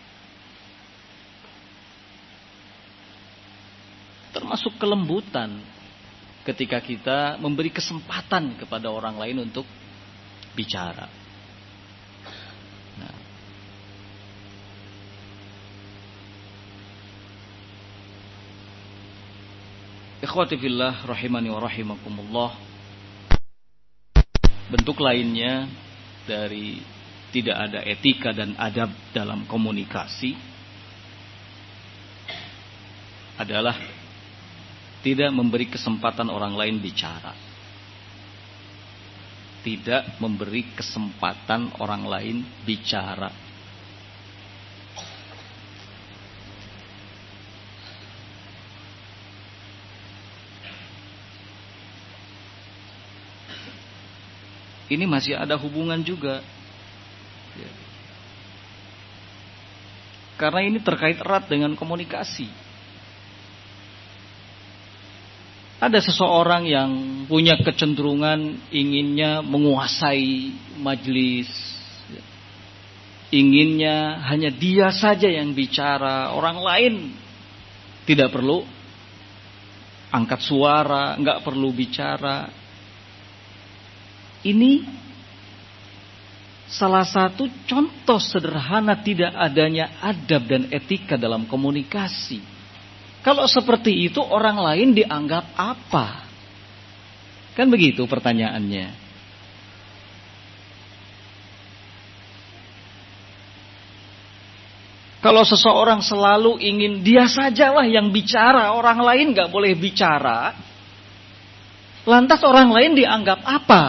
Termasuk kelembutan ketika kita memberi kesempatan kepada orang lain untuk bicara. Nah. Ikhwati fillah rahimani wa rahimakumullah. Bentuk lainnya dari tidak ada etika dan adab dalam komunikasi adalah tidak memberi kesempatan orang lain bicara. Tidak memberi kesempatan orang lain bicara. Ini masih ada hubungan juga. Ya. Karena ini terkait erat dengan komunikasi. Ada seseorang yang punya kecenderungan inginnya menguasai majelis. Inginnya hanya dia saja yang bicara. Orang lain tidak perlu angkat suara, nggak perlu bicara. Ini salah satu contoh sederhana tidak adanya adab dan etika dalam komunikasi. Kalau seperti itu orang lain dianggap apa? Kan begitu pertanyaannya. Kalau seseorang selalu ingin dia sajalah yang bicara, orang lain gak boleh bicara, lantas orang lain dianggap apa?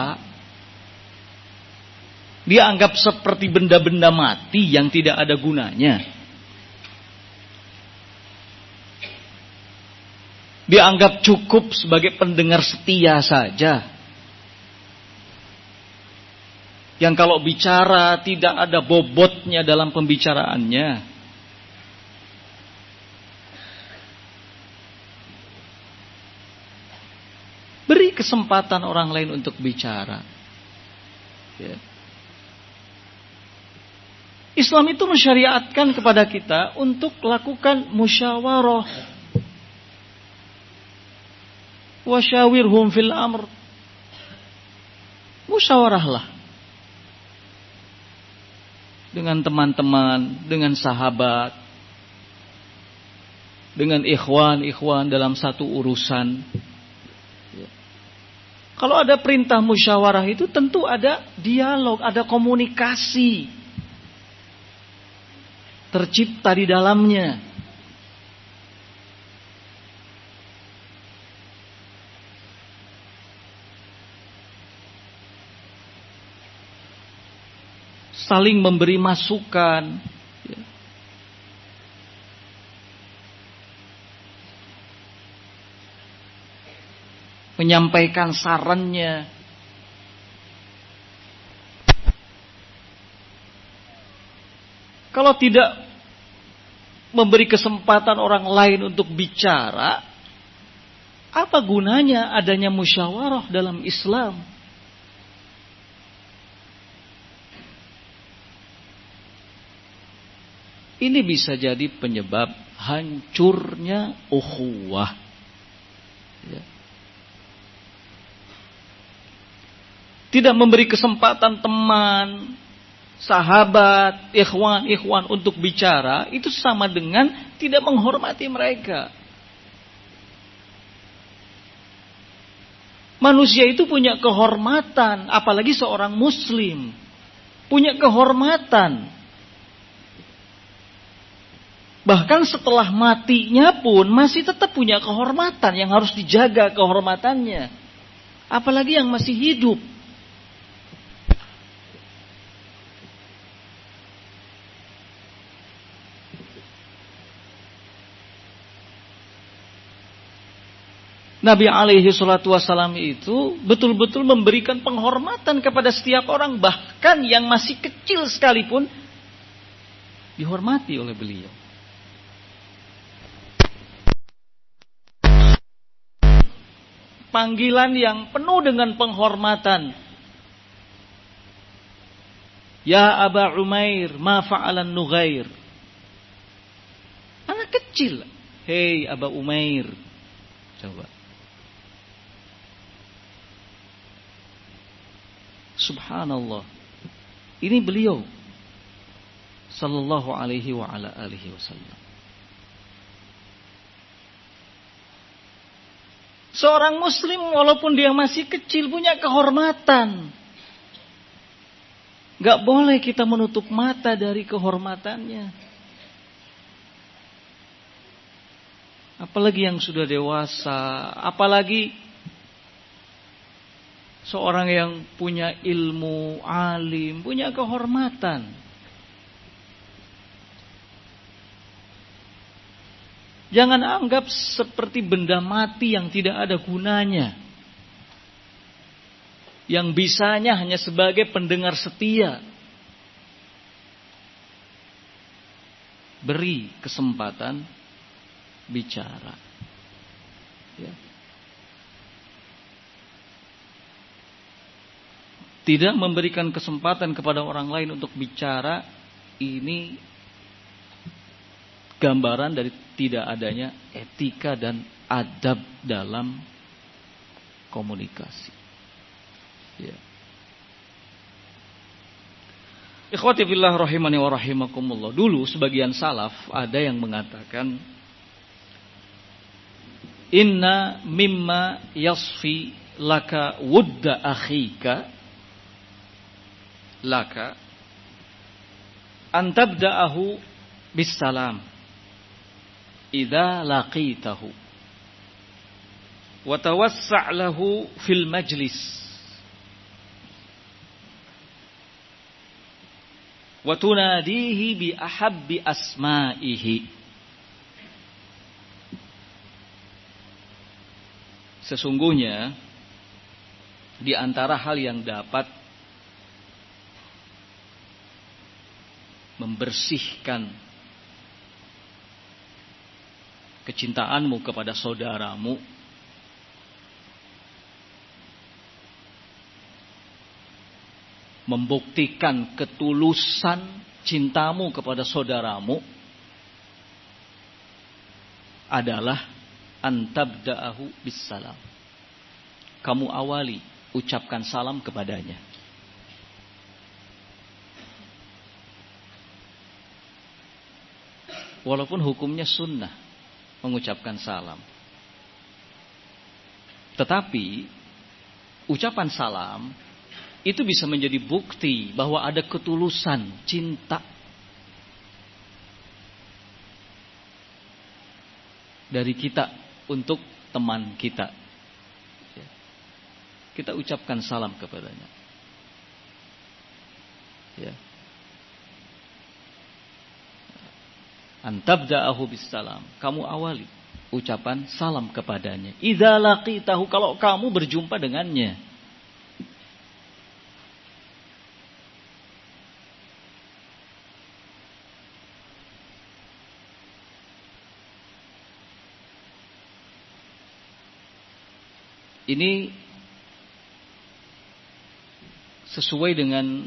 Dianggap seperti benda-benda mati yang tidak ada gunanya. Dianggap cukup sebagai pendengar setia saja. Yang kalau bicara tidak ada bobotnya dalam pembicaraannya. Beri kesempatan orang lain untuk bicara. Ya. Islam itu mensyariatkan kepada kita untuk lakukan musyawarah. Wasyawirhum fil amr. Musyawarahlah dengan teman-teman, dengan sahabat, dengan ikhwan-ikhwan dalam satu urusan. Kalau ada perintah musyawarah itu tentu ada dialog, ada komunikasi tercipta di dalamnya. Saling memberi masukan. Menyampaikan sarannya. Kalau tidak memberi kesempatan orang lain untuk bicara, apa gunanya adanya musyawarah dalam Islam? Ini bisa jadi penyebab hancurnya ukhuwah. Ya. Tidak memberi kesempatan teman, sahabat, ikhwan-ikhwan untuk bicara, itu sama dengan tidak menghormati mereka. Manusia itu punya kehormatan, apalagi seorang muslim. Punya kehormatan. Bahkan setelah matinya pun masih tetap punya kehormatan yang harus dijaga kehormatannya. Apalagi yang masih hidup. Nabi alaihi salatu wassalam itu betul-betul memberikan penghormatan kepada setiap orang. Bahkan yang masih kecil sekalipun dihormati oleh beliau. Panggilan yang penuh dengan penghormatan. Ya Aba Umair, ma fa'alan Nughair. Anak kecil. Hei Aba Umair. Coba. Subhanallah. Ini beliau sallallahu alaihi wa ala alihi wasallam. Seorang muslim walaupun dia masih kecil punya kehormatan. Gak boleh kita menutup mata dari kehormatannya. Apalagi yang sudah dewasa, apalagi seorang yang punya ilmu, alim, punya kehormatan. Jangan anggap seperti benda mati yang tidak ada gunanya. Yang bisanya hanya sebagai pendengar setia. Beri kesempatan bicara. Ya. Tidak memberikan kesempatan kepada orang lain untuk bicara, ini gambaran dari tidak adanya etika dan adab dalam komunikasi. Ya. Ikhwati fillah rahimani wa rahimakumullah. Dulu sebagian salaf ada yang mengatakan, inna mimma yasfi laka wudda akhika laka antabda'ahu bisalam idza laqitahu wa tawassa' lahu fil majlis wa tunadihi bi ahabbi asma'ihi. Sesungguhnya di antara hal yang dapat membersihkan kecintaanmu kepada saudaramu, membuktikan ketulusan cintamu kepada saudaramu adalah antabda'ahu bissalam. Kamu awali ucapkan salam kepadanya. Walaupun hukumnya sunnah mengucapkan salam. Tetapi ucapan salam itu bisa menjadi bukti bahwa ada ketulusan cinta dari kita untuk teman kita. Kita ucapkan salam kepadanya. Ya. Antabda'ahu bisalam. Kamu awali ucapan salam kepadanya. Idza laqitahu, kalau kamu berjumpa dengannya. Ini sesuai dengan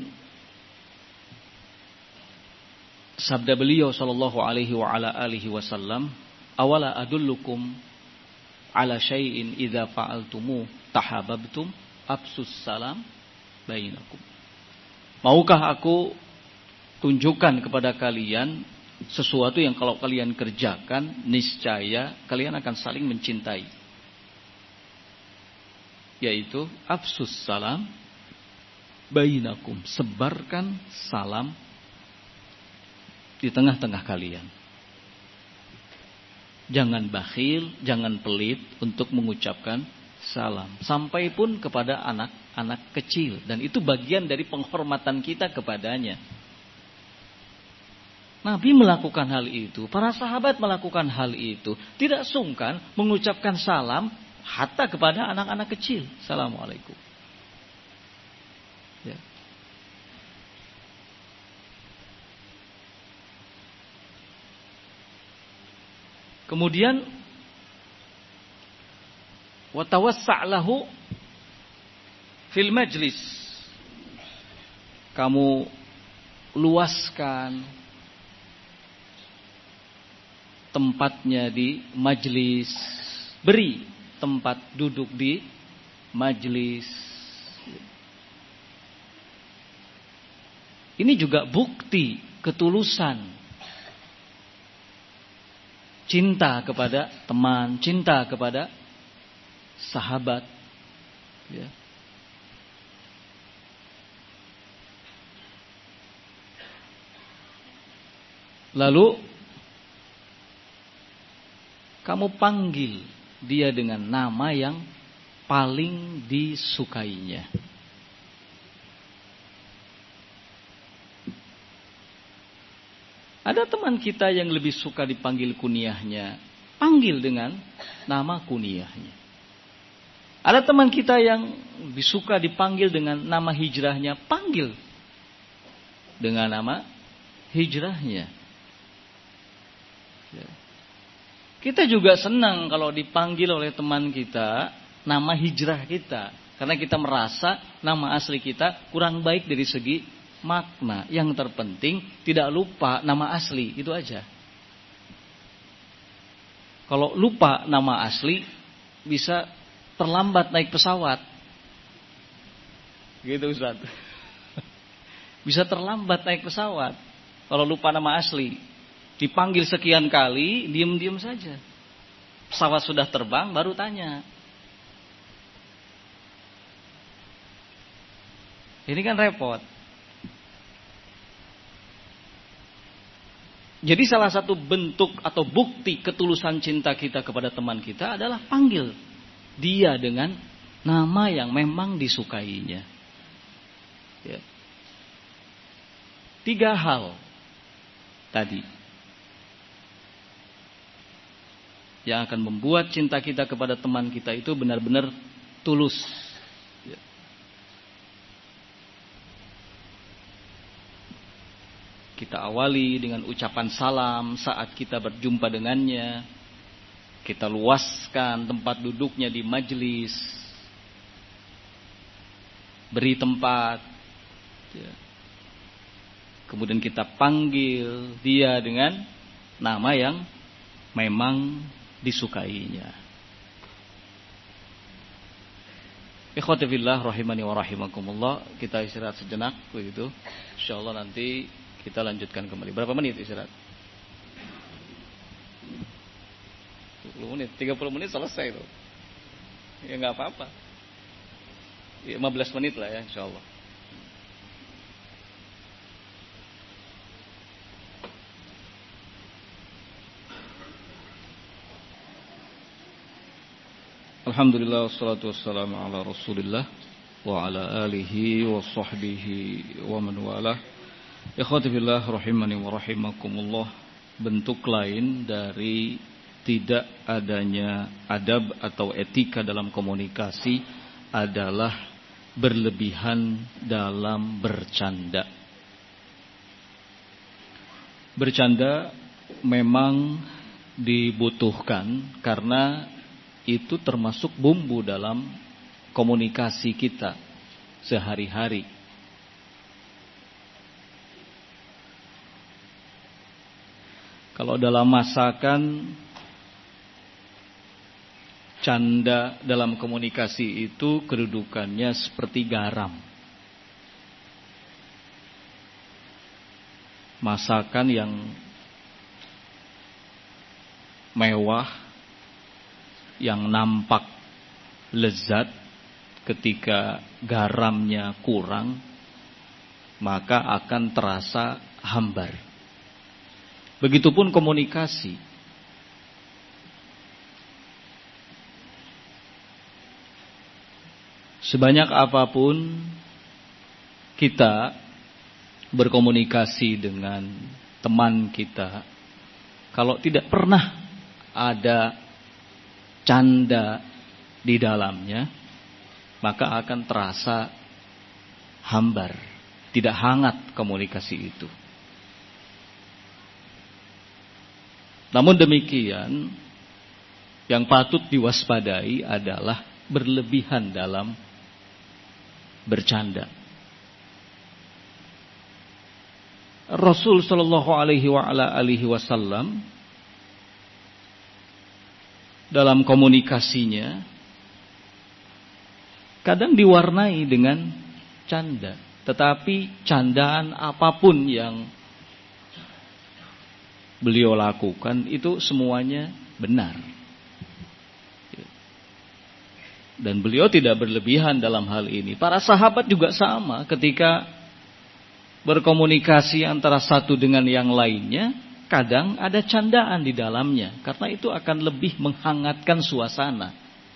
sabda beliau sallallahu alaihi wa ala alihi wasallam, awala adullukum ala syai'in idza fa'altumu tahabbtum afsus salam bainakum. Maukah aku tunjukkan kepada kalian sesuatu yang kalau kalian kerjakan niscaya kalian akan saling mencintai, yaitu afsus salam bainakum, sebarkan salam di tengah-tengah kalian. Jangan bakhil, jangan pelit untuk mengucapkan salam, sampai pun kepada anak-anak kecil, dan itu bagian dari penghormatan kita kepadanya. Nabi melakukan hal itu, para sahabat melakukan hal itu, tidak sungkan mengucapkan salam hatta kepada anak-anak kecil. Assalamualaikum. Ya. Kemudian watawassa' lahu fil majlis. Kamu luaskan tempatnya di majlis. Beri tempat duduk di majlis. Ini juga bukti ketulusan cinta kepada teman, cinta kepada sahabat. Ya. Lalu kamu panggil dia dengan nama yang paling disukainya. Ada teman kita yang lebih suka dipanggil kunyahnya, panggil dengan nama kunyahnya. Ada teman kita yang lebih suka dipanggil dengan nama hijrahnya, panggil dengan nama hijrahnya. Kita juga senang kalau dipanggil oleh teman kita nama hijrah kita, karena kita merasa nama asli kita kurang baik dari segi makna. Yang terpenting tidak lupa nama asli, itu aja. Kalau lupa nama asli bisa terlambat naik pesawat. Gitu Ustaz. Bisa terlambat naik pesawat kalau lupa nama asli. Dipanggil sekian kali, diam-diam saja. Pesawat sudah terbang baru tanya. Ini kan repot. Jadi salah satu bentuk atau bukti ketulusan cinta kita kepada teman kita adalah panggil dia dengan nama yang memang disukainya. Ya. Tiga hal tadi yang akan membuat cinta kita kepada teman kita itu benar-benar tulus. Ya. Kita awali dengan ucapan salam saat kita berjumpa dengannya. Kita luaskan tempat duduknya di majelis. Beri tempat. Ya. Kemudian kita panggil dia dengan nama yang memang disukainya. Ikhwati fillah rahimani wa rahimakumullah. Kita istirahat sejenak begitu. Insyaallah nanti kita lanjutkan kembali. Berapa menit istirahat? dua puluh menit, tiga puluh menit selesai tuh. Ya enggak apa-apa. lima belas menit lah ya insyaallah. Alhamdulillah wassalatu wassalamu ala Rasulillah wa ala alihi wa sahbihi wa man walah. Ikhwati fillah rahimani wa rahimakumullah. Bentuk lain dari tidak adanya adab atau etika dalam komunikasi adalah berlebihan dalam bercanda. Bercanda memang dibutuhkan karena itu termasuk bumbu dalam komunikasi kita sehari-hari. Kalau dalam masakan, canda dalam komunikasi itu kedudukannya seperti garam. Masakan yang mewah, yang nampak lezat, ketika garamnya kurang, maka akan terasa hambar. Begitupun komunikasi. Sebanyak apapun kita berkomunikasi dengan teman kita, kalau tidak pernah ada canda di dalamnya, maka akan terasa hambar, tidak hangat komunikasi itu. Namun demikian, yang patut diwaspadai adalah berlebihan dalam bercanda. Rasul sallallahu alaihi wa ala alihi wasallam dalam komunikasinya kadang diwarnai dengan canda, tetapi candaan apapun yang beliau lakukan itu semuanya benar. Dan beliau tidak berlebihan dalam hal ini. Para sahabat juga sama, ketika berkomunikasi antara satu dengan yang lainnya, kadang ada candaan di dalamnya, karena itu akan lebih menghangatkan suasana,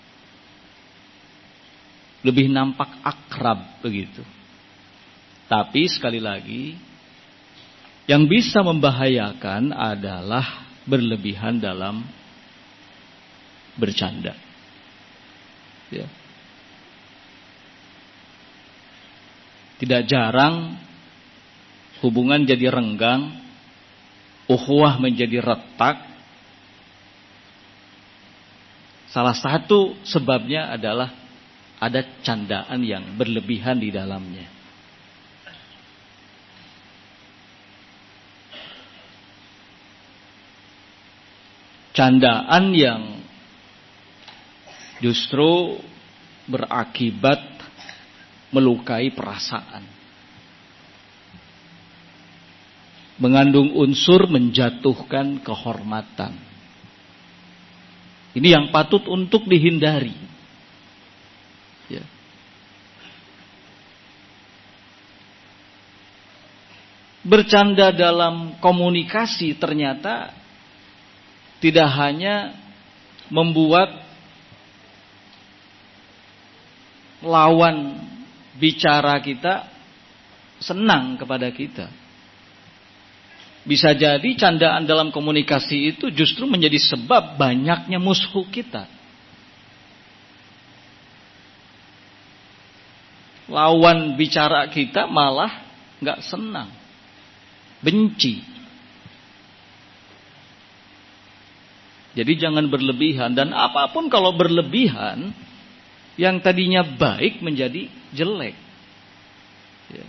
lebih nampak akrab begitu. Tapi sekali lagi, yang bisa membahayakan adalah berlebihan dalam bercanda. Ya. Tidak jarang hubungan jadi renggang, ukhuwah menjadi retak. Salah satu sebabnya adalah ada candaan yang berlebihan di dalamnya. Candaan yang justru berakibat melukai perasaan, mengandung unsur menjatuhkan kehormatan. Ini yang patut untuk dihindari. Ya. Bercanda dalam komunikasi ternyata tidak hanya membuat lawan bicara kita senang kepada kita. Bisa jadi candaan dalam komunikasi itu justru menjadi sebab banyaknya musuh kita. Lawan bicara kita malah gak senang, benci. Jadi jangan berlebihan, dan apapun kalau berlebihan, yang tadinya baik menjadi jelek. Ya.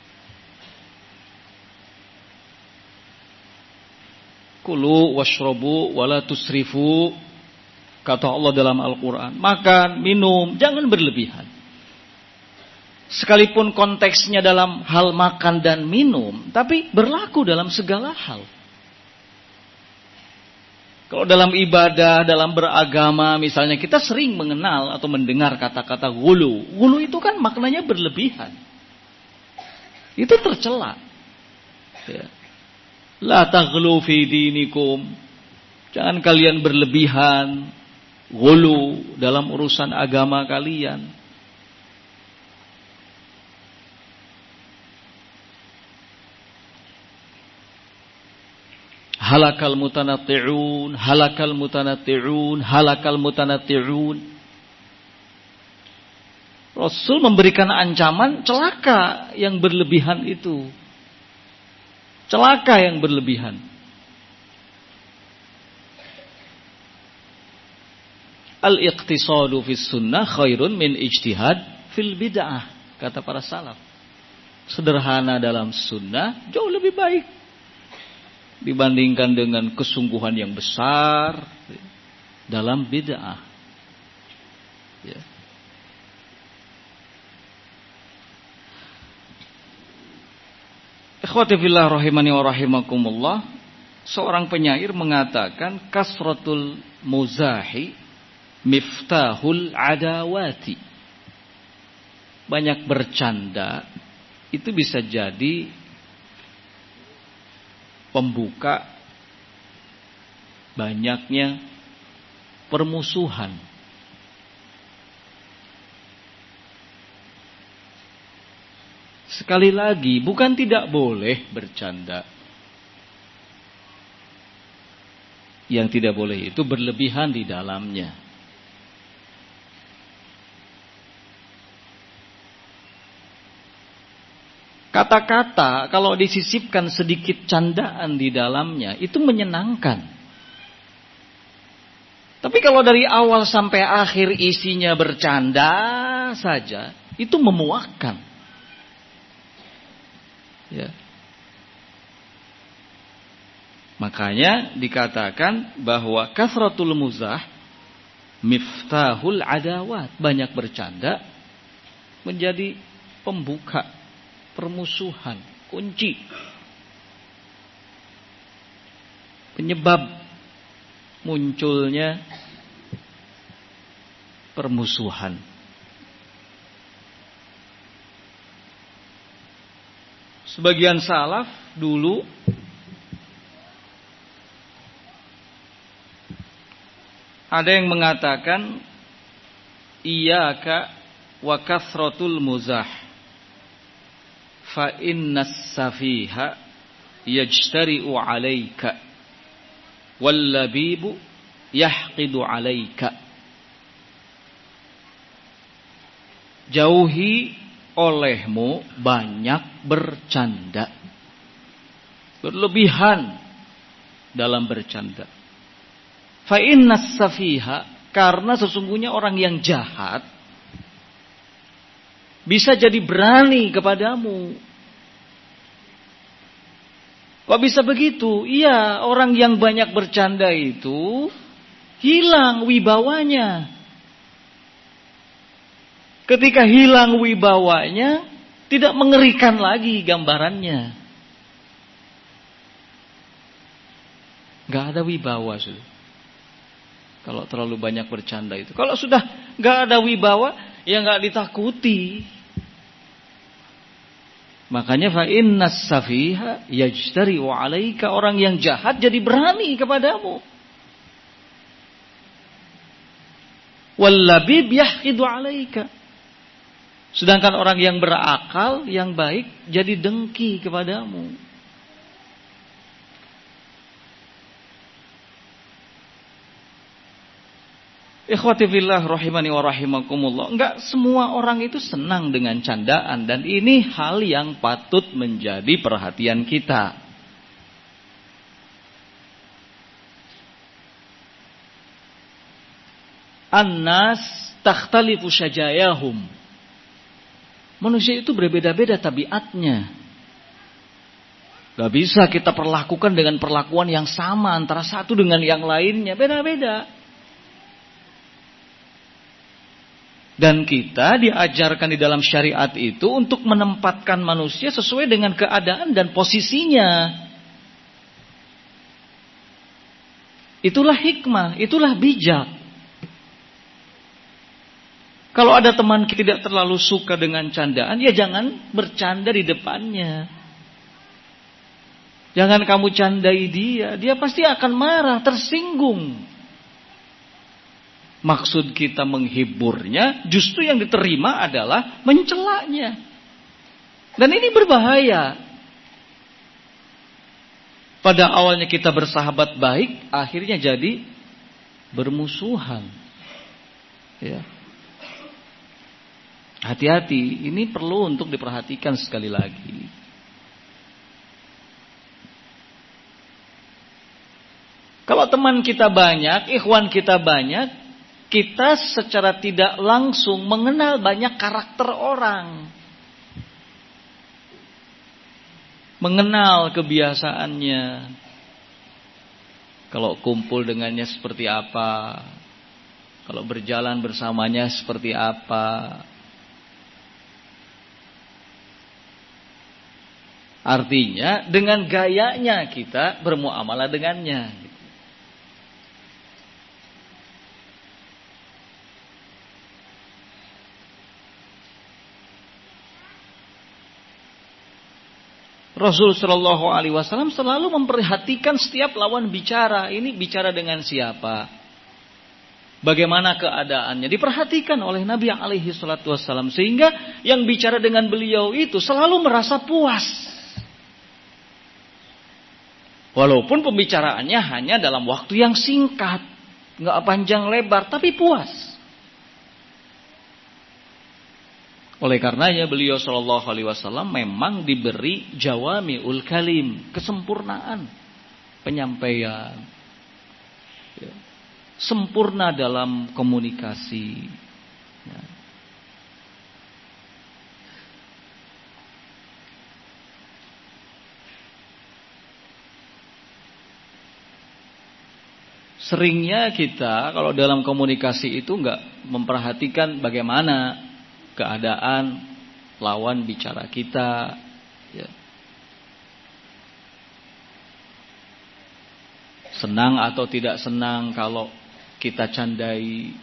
Kulu washrobu wala tusrifu, kata Allah dalam Al-Quran. Makan, minum, jangan berlebihan. Sekalipun konteksnya dalam hal makan dan minum, tapi berlaku dalam segala hal. Kalau dalam ibadah, dalam beragama misalnya kita sering mengenal atau mendengar kata-kata ghulu. Ghulu itu kan maknanya berlebihan. Itu tercela. Ya. La taghlu fi dinikum. Jangan kalian berlebihan, ghulu dalam urusan agama kalian. Halakal mutanatti'un, halakal mutanatti'un, halakal mutanatti'un. Rasul memberikan ancaman celaka yang berlebihan itu. Celaka yang berlebihan. Al-iqtisadu fis sunnah khairun min ijtihad fil bid'ah, kata para salaf. Sederhana dalam sunnah jauh lebih baik dibandingkan dengan kesungguhan yang besar dalam bid'ah. Ya. Ikhwati fillah rahimani wa rahimakumullah, seorang penyair mengatakan kasratul muzahi miftahul adawati. Banyak bercanda itu bisa jadi pembuka banyaknya permusuhan. Sekali lagi, bukan tidak boleh bercanda. Yang tidak boleh itu berlebihan di dalamnya. Kata-kata kalau disisipkan sedikit candaan di dalamnya itu menyenangkan. Tapi kalau dari awal sampai akhir isinya bercanda saja, itu memuakkan. Ya. Makanya dikatakan bahwa kasratul muzah miftahul adawat. Banyak bercanda menjadi pembuka permusuhan, kunci penyebab munculnya permusuhan. Sebagian salaf dulu ada yang mengatakan iyyaka wa kasratul muzah fa innas safiha yajtari'u 'alaika wal labibu yahqidu 'alaika. Jauhi olehmu banyak bercanda, berlebihan dalam bercanda. Fa innas safiha, karena sesungguhnya orang yang jahat bisa jadi berani kepadamu. Kok bisa begitu? Iya, orang yang banyak bercanda itu hilang wibawanya. Ketika hilang wibawanya, tidak mengerikan lagi gambarannya. Gak ada wibawa sudah. Kalau terlalu banyak bercanda itu. Kalau sudah gak ada wibawa, ya gak ditakuti. Makanya fa innas safiha yajtari'u 'alaika, orang yang jahat jadi berani kepadamu. Wal labib yahqidu 'alaika. Sedangkan orang yang berakal, yang baik jadi dengki kepadamu. Ikhwati fillah rahimani wa rahimakumullah. Enggak semua orang itu senang dengan candaan, dan ini hal yang patut menjadi perhatian kita. An-nas takhtalifu syajayahum. Manusia itu berbeda-beda tabiatnya. Gak bisa kita perlakukan dengan perlakuan yang sama antara satu dengan yang lainnya. Beda-beda. Dan kita diajarkan di dalam syariat itu untuk menempatkan manusia sesuai dengan keadaan dan posisinya. Itulah hikmah, itulah bijak. Kalau ada teman kita tidak terlalu suka dengan candaan, ya jangan bercanda di depannya. Jangan kamu candai dia, dia pasti akan marah, tersinggung. Maksud kita menghiburnya, justru yang diterima adalah mencelanya. Dan ini berbahaya. Pada awalnya kita bersahabat baik, akhirnya jadi bermusuhan. Ya. Hati-hati, ini perlu untuk diperhatikan sekali lagi. Kalau teman kita banyak, ikhwan kita banyak, kita secara tidak langsung mengenal banyak karakter orang. Mengenal kebiasaannya. Kalau kumpul dengannya seperti apa. Kalau berjalan bersamanya seperti apa. Artinya dengan gayanya kita bermuamalah dengannya. Rasul Shallallahu Alaihi Wasallam selalu memperhatikan setiap lawan bicara. Ini bicara dengan siapa? Bagaimana keadaannya? Diperhatikan oleh Nabi Alaihi Wasallam sehingga yang bicara dengan beliau itu selalu merasa puas. Walaupun pembicaraannya hanya dalam waktu yang singkat, nggak panjang lebar, tapi puas. Oleh karenanya beliau Shallallahu Alaihi Wasallam memang diberi jawami'ul kalim, kesempurnaan penyampaian, ya. Sempurna dalam komunikasi. Ya. Seringnya kita kalau dalam komunikasi itu nggak memperhatikan bagaimana keadaan lawan bicara kita, ya. Senang atau tidak senang kalau kita candai.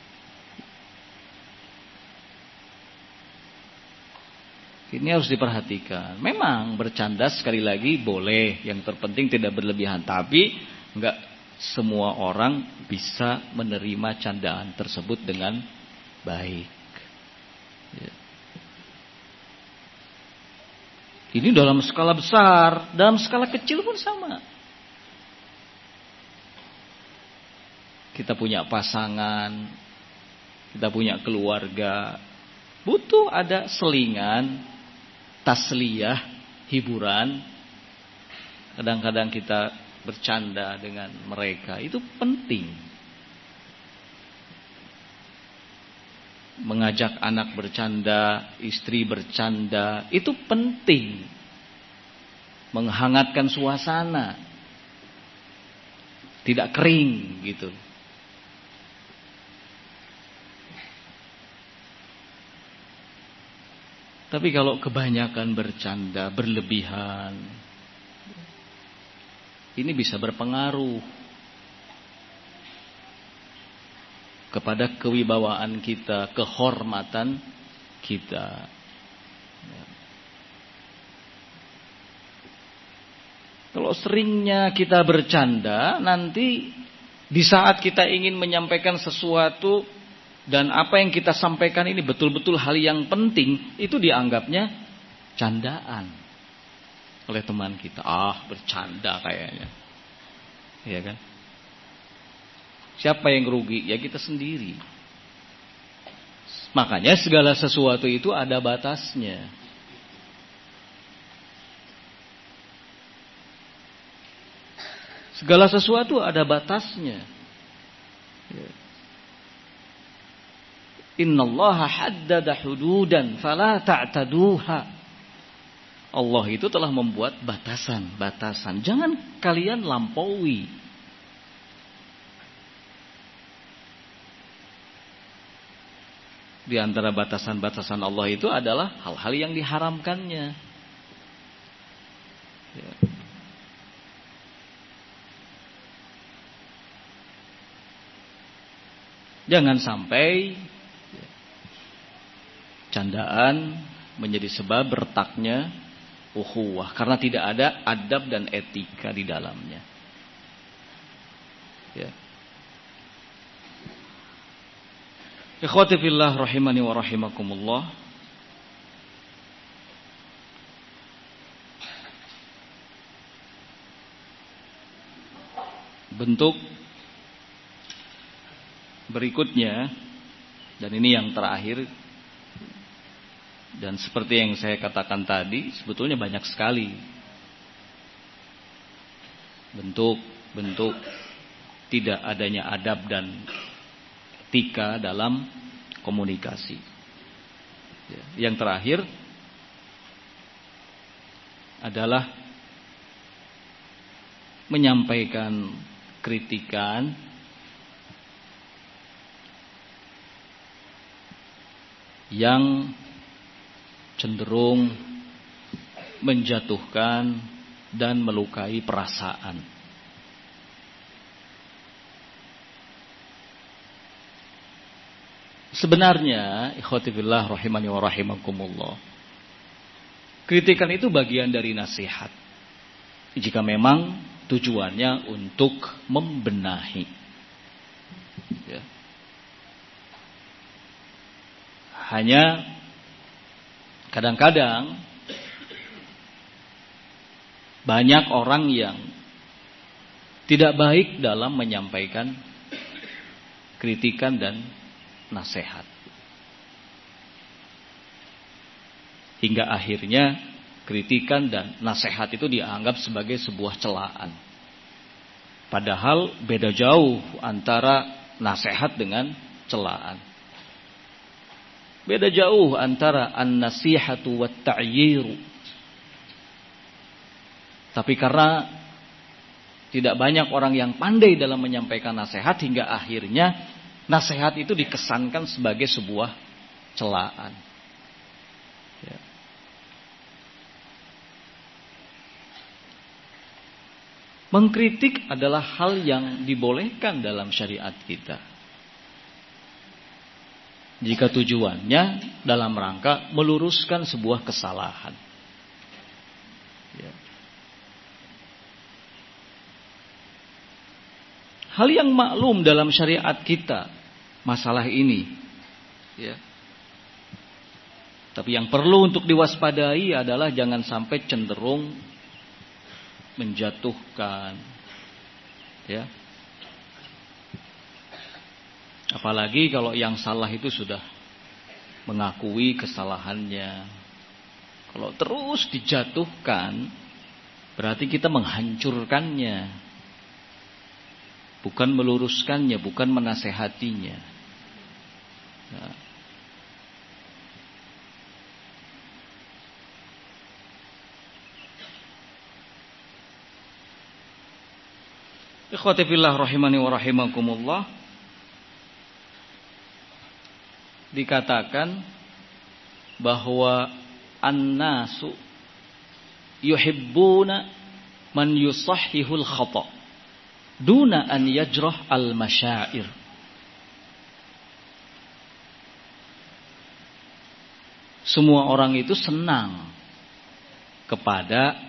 Ini harus diperhatikan. Memang bercanda sekali lagi boleh, yang terpenting tidak berlebihan. Tapi enggak semua orang bisa menerima candaan tersebut dengan baik. Ya. Ini dalam skala besar, dalam skala kecil pun sama. Kita punya pasangan, kita punya keluarga, butuh ada selingan, tasliyah, hiburan. Kadang-kadang kita bercanda dengan mereka, itu penting. Mengajak anak bercanda, istri bercanda, itu penting. Menghangatkan suasana. Tidak kering gitu. Tapi kalau kebanyakan bercanda, berlebihan, ini bisa berpengaruh kepada kewibawaan kita, kehormatan kita. Kalau seringnya kita bercanda, nanti di saat kita ingin menyampaikan sesuatu dan apa yang kita sampaikan ini betul-betul hal yang penting, itu dianggapnya candaan oleh teman kita. Ah, bercanda kayaknya. Iya kan? Siapa yang rugi? Ya kita sendiri. Makanya segala sesuatu itu ada batasnya. Segala sesuatu ada batasnya. Innallaha haddada hududan fala ta'taduha. Allah itu telah membuat batasan-batasan. Jangan kalian lampaui. Di antara batasan-batasan Allah itu adalah hal-hal yang diharamkannya. Ya. Jangan sampai candaan menjadi sebab retaknya ukhuwah karena tidak ada adab dan etika di dalamnya. Ya. Ikhwati fillah rahimani wa rahimakumullah. Bentuk berikutnya, dan ini yang terakhir, dan seperti yang saya katakan tadi, sebetulnya banyak sekali bentuk-bentuk tidak adanya adab dan etika dalam komunikasi. Yang terakhir adalah menyampaikan kritikan yang cenderung menjatuhkan dan melukai perasaan. Sebenarnya, ikhwati fillah rahimani wa rahimakumullah, kritikan itu bagian dari nasihat. Jika memang tujuannya untuk membenahi. Ya. Hanya kadang-kadang banyak orang yang tidak baik dalam menyampaikan kritikan dan nasihat. Hingga akhirnya kritikan dan nasihat itu dianggap sebagai sebuah celaan. Padahal beda jauh antara nasihat dengan celaan. Beda jauh antara an-nasihatu wat ta'yiru. Tapi karena tidak banyak orang yang pandai dalam menyampaikan nasihat, hingga akhirnya nasihat itu dikesankan sebagai sebuah celaan. Ya. Mengkritik adalah hal yang dibolehkan dalam syariat kita, jika tujuannya dalam rangka meluruskan sebuah kesalahan. Ya. Hal yang maklum dalam syariat kita masalah ini. Ya. Tapi yang perlu untuk diwaspadai adalah jangan sampai cenderung menjatuhkan. Ya. Apalagi kalau yang salah itu sudah mengakui kesalahannya. Kalau terus dijatuhkan, berarti kita menghancurkannya, bukan meluruskannya, bukan menasehatinya. Nah. Ikhwati fillah rahimani wa rahimakumullah. Dikatakan bahwa an-nasu yuhibbuna man yusahhihul khata' duna an yajrah al-masyair. Semua orang itu senang kepada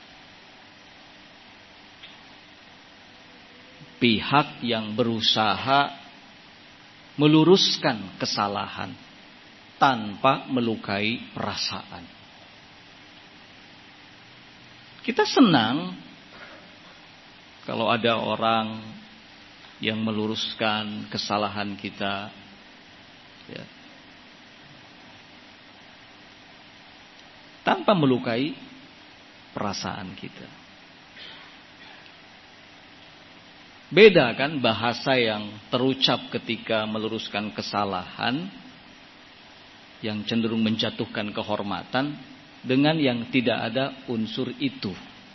pihak yang berusaha meluruskan kesalahan tanpa melukai perasaan. Kita senang kalau ada orang yang meluruskan kesalahan kita, ya, tanpa melukai perasaan kita. Beda kan bahasa yang terucap ketika meluruskan kesalahan yang cenderung menjatuhkan kehormatan dengan yang tidak ada unsur itu.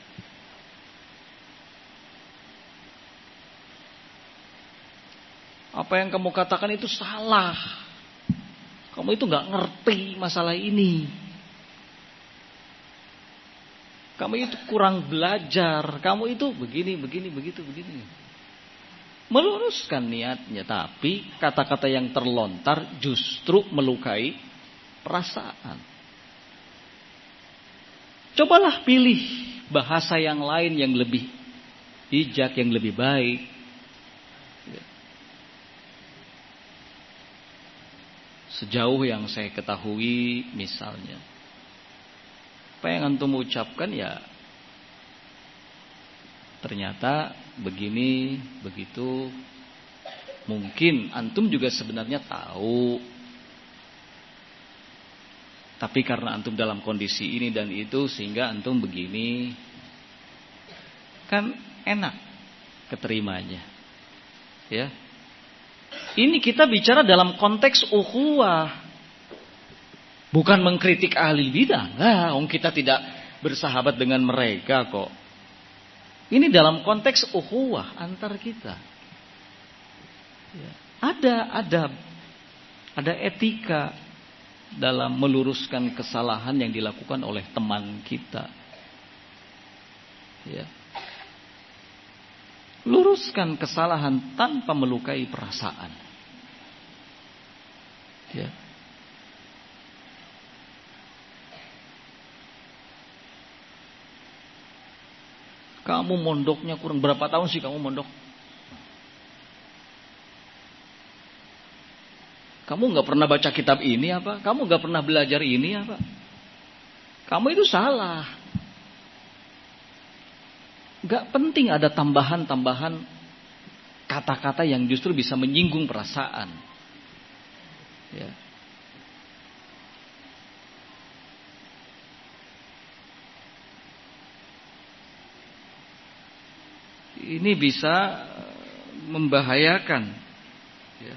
Apa yang kamu katakan itu salah. Kamu itu gak ngerti masalah ini. Kamu itu kurang belajar. Kamu itu begini, begini, begitu, begini. meluruskan niatnya, tapi kata-kata yang terlontar justru melukai perasaan. Cobalah pilih bahasa yang lain yang lebih bijak, yang lebih baik. Sejauh yang saya ketahui misalnya, apa yang antum ucapkan ya ternyata begini, begitu. Mungkin antum juga sebenarnya tahu, tapi karena antum dalam kondisi ini dan itu sehingga antum begini. Kan enak keterimanya. Ya. Ini kita bicara dalam konteks ukhuwah. Bukan mengkritik ahli bidah. Enggak, wong kita tidak bersahabat dengan mereka kok. Ini dalam konteks ukhuwah antar kita. Ya. Ada adab, ada etika dalam meluruskan kesalahan yang dilakukan oleh teman kita. Ya. Luruskan kesalahan tanpa melukai perasaan. Ya. Kamu mondoknya kurang berapa tahun sih kamu mondok? Kamu nggak pernah baca kitab ini apa? Kamu nggak pernah belajar ini apa? Kamu itu salah. Gak penting ada tambahan-tambahan kata-kata yang justru bisa menyinggung perasaan. Ya. Ini bisa membahayakan. Ya.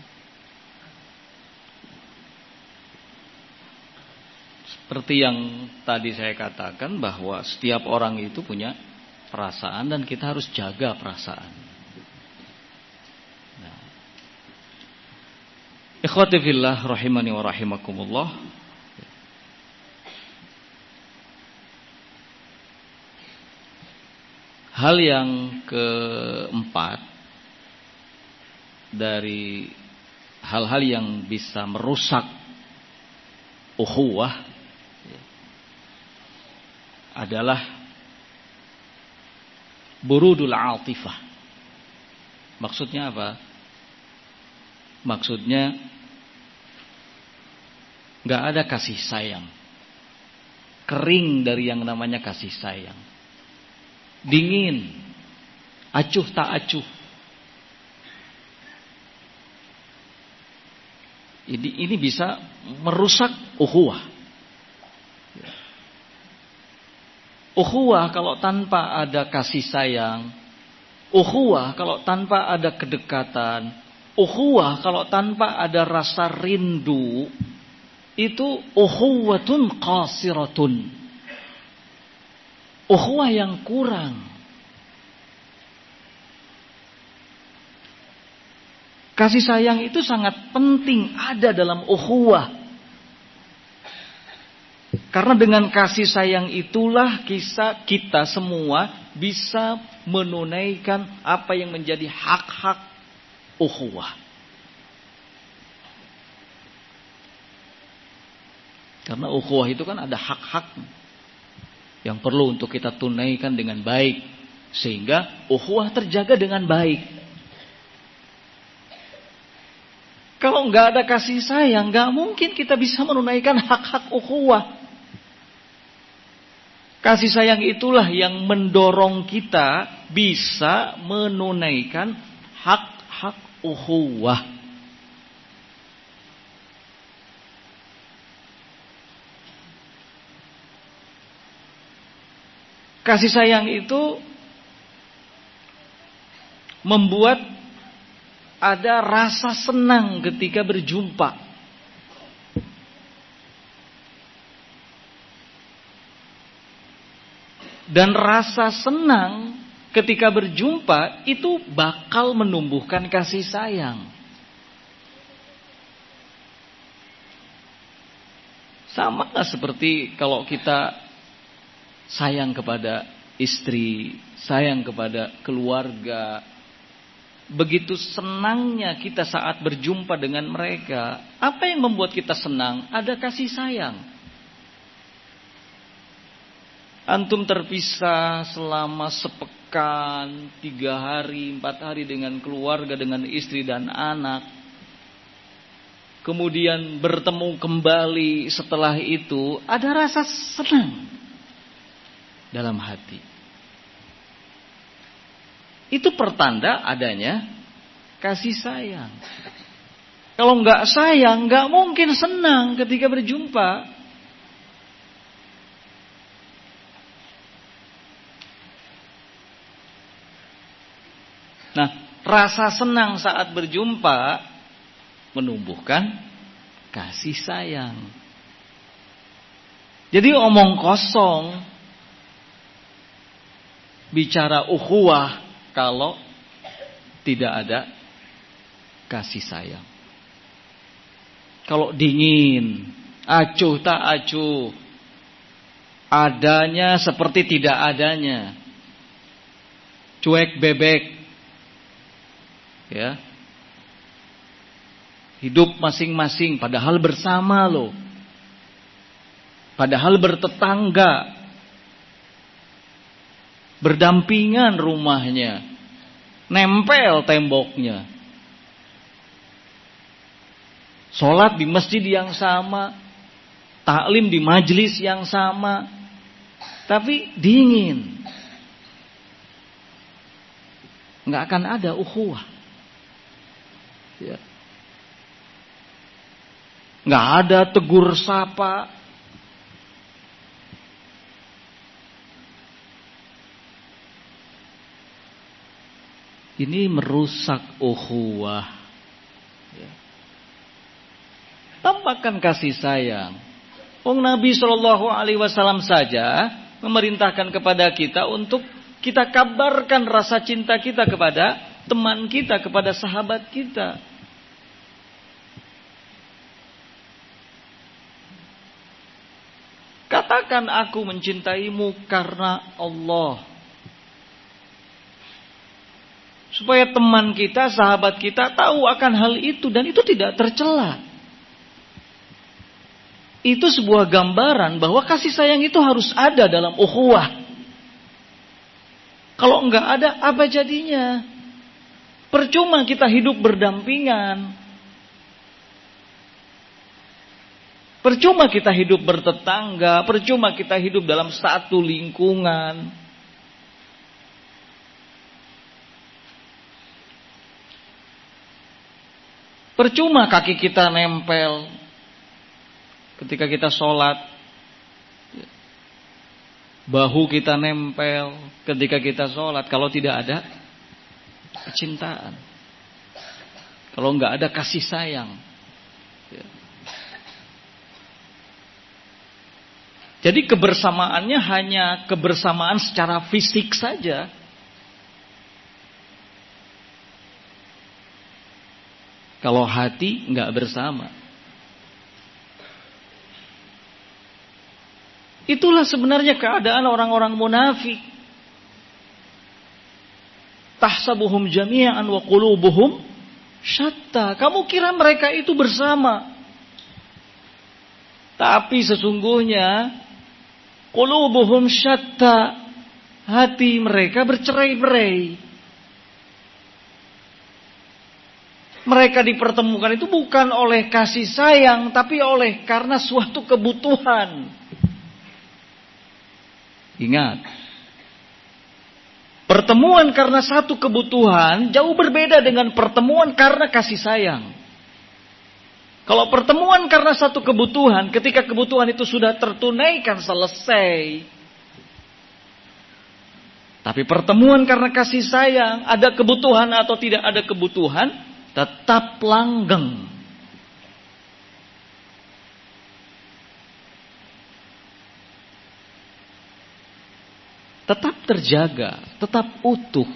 Seperti yang tadi saya katakan bahwa setiap orang itu punya perasaan dan kita harus jaga perasaan. Nah. Ikhwati fillah rahimani wa rahimakumullah. Hal yang keempat dari hal-hal yang bisa merusak ukhuwah adalah burudul atifah. Maksudnya apa? Maksudnya gak ada kasih sayang. Kering dari yang namanya kasih sayang. Dingin, acuh tak acuh. Ini, ini bisa merusak ukhuwah. Ukhuwah kalau tanpa ada kasih sayang, ukhuwah kalau tanpa ada kedekatan, ukhuwah kalau tanpa ada rasa rindu, itu ukhuwatun qasiratun. Ukhuwah yang kurang. Kasih sayang itu sangat penting ada dalam ukhuwah. Karena dengan kasih sayang itulah kisah kita semua bisa menunaikan apa yang menjadi hak-hak ukhuwah. Karena ukhuwah itu kan ada hak-hak yang perlu untuk kita tunaikan dengan baik. Sehingga ukhuwah terjaga dengan baik. Kalau nggak ada kasih sayang, nggak mungkin kita bisa menunaikan hak-hak ukhuwah. Kasih sayang itulah yang mendorong kita bisa menunaikan hak-hak ukhuwah. Kasih sayang itu membuat ada rasa senang ketika berjumpa. Dan rasa senang ketika berjumpa itu bakal menumbuhkan kasih sayang. Sama seperti kalau kita sayang kepada istri, sayang kepada keluarga, begitu senangnya kita saat berjumpa dengan mereka. Apa yang membuat kita senang? Ada kasih sayang. Antum terpisah selama sepekan, tiga hari, empat hari dengan keluarga, dengan istri dan anak. Kemudian bertemu kembali setelah itu, ada rasa senang dalam hati. Itu pertanda adanya kasih sayang. Kalau nggak sayang, nggak mungkin senang ketika berjumpa. Nah, rasa senang saat berjumpa menumbuhkan kasih sayang. Jadi omong kosong bicara ukhuwah kalau tidak ada kasih sayang. Kalau dingin, acuh tak acuh, adanya seperti tidak adanya, cuek bebek, ya, hidup masing-masing, padahal bersama loh, padahal bertetangga, berdampingan rumahnya, nempel temboknya, sholat di masjid yang sama, taklim di majelis yang sama, tapi dingin, nggak akan ada ukhuwah, ya. Nggak ada tegur sapa. Ini merusak ukhuwah, ya. Tampakkan kasih sayang. Oh, Nabi Shallallahu Alaihi Wasallam saja memerintahkan kepada kita untuk kita kabarkan rasa cinta kita kepada teman kita, kepada sahabat kita. Katakan aku mencintaimu karena Allah. Supaya teman kita, sahabat kita tahu akan hal itu dan itu tidak tercela. Itu sebuah gambaran bahwa kasih sayang itu harus ada dalam ukhuwah. Kalau enggak ada, apa jadinya? Percuma kita hidup berdampingan. Percuma kita hidup bertetangga, percuma kita hidup dalam satu lingkungan. Percuma kaki kita nempel ketika kita sholat, bahu kita nempel ketika kita sholat, kalau tidak ada kecintaan, kalau nggak ada kasih sayang. Jadi kebersamaannya hanya kebersamaan secara fisik saja. Kalau hati nggak bersama. Itulah sebenarnya keadaan orang-orang munafik. Tahsabuhum jami'an wa qulubuhum syatta. Kamu kira mereka itu bersama. Tapi sesungguhnya qulubuhum syatta, hati mereka bercerai-berai. Mereka dipertemukan itu bukan oleh kasih sayang, tapi oleh karena suatu kebutuhan. Ingat, pertemuan karena satu kebutuhan jauh berbeda dengan pertemuan karena kasih sayang. Kalau pertemuan karena satu kebutuhan, ketika kebutuhan itu sudah tertunaikan, selesai. Tapi pertemuan karena kasih sayang, ada kebutuhan atau tidak ada kebutuhan, tetap langgeng. Tetap terjaga, tetap utuh.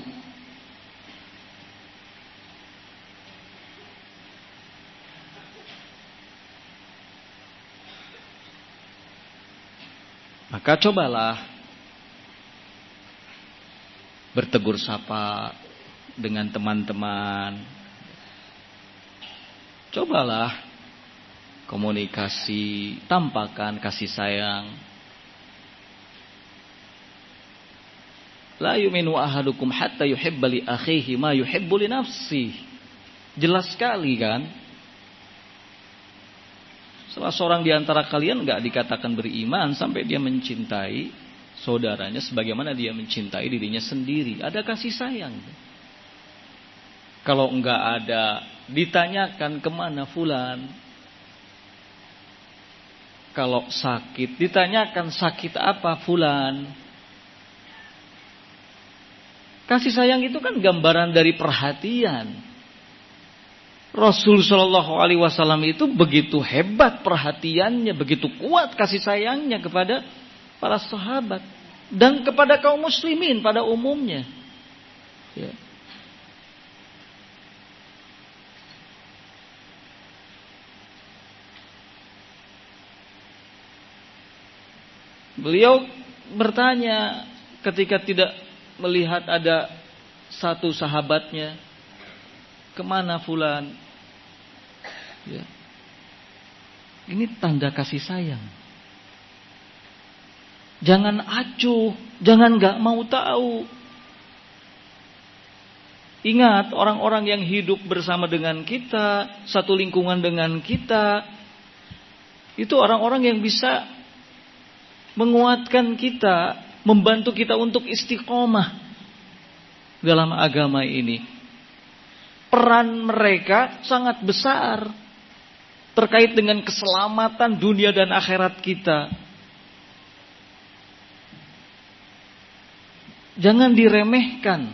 Maka cobalah bertegur sapa, dengan teman-teman. Cobalah komunikasi, tampakkan kasih sayang. La yu'minu ahadukum hatta yuhibba li akhihi ma yuhibbu li nafsihi. Jelas sekali kan? Salah seorang di antara kalian enggak dikatakan beriman sampai dia mencintai saudaranya sebagaimana dia mencintai dirinya sendiri. Ada kasih sayang. Kalau enggak ada, ditanyakan kemana fulan. Kalau sakit, ditanyakan sakit apa fulan. Kasih sayang itu kan gambaran dari perhatian. Rasul Shallallahu Alaihi Wasallam itu begitu hebat perhatiannya, begitu kuat kasih sayangnya kepada para sahabat dan kepada kaum muslimin pada umumnya. Ya. Beliau bertanya ketika tidak melihat ada satu sahabatnya, kemana fulan? Ya. Ini tanda kasih sayang. Jangan acuh, jangan gak mau tahu. Ingat, orang-orang yang hidup bersama dengan kita, satu lingkungan dengan kita, itu orang-orang yang bisa menguatkan kita, membantu kita untuk istiqomah dalam agama ini. Peran mereka sangat besar terkait dengan keselamatan dunia dan akhirat kita. Jangan diremehkan.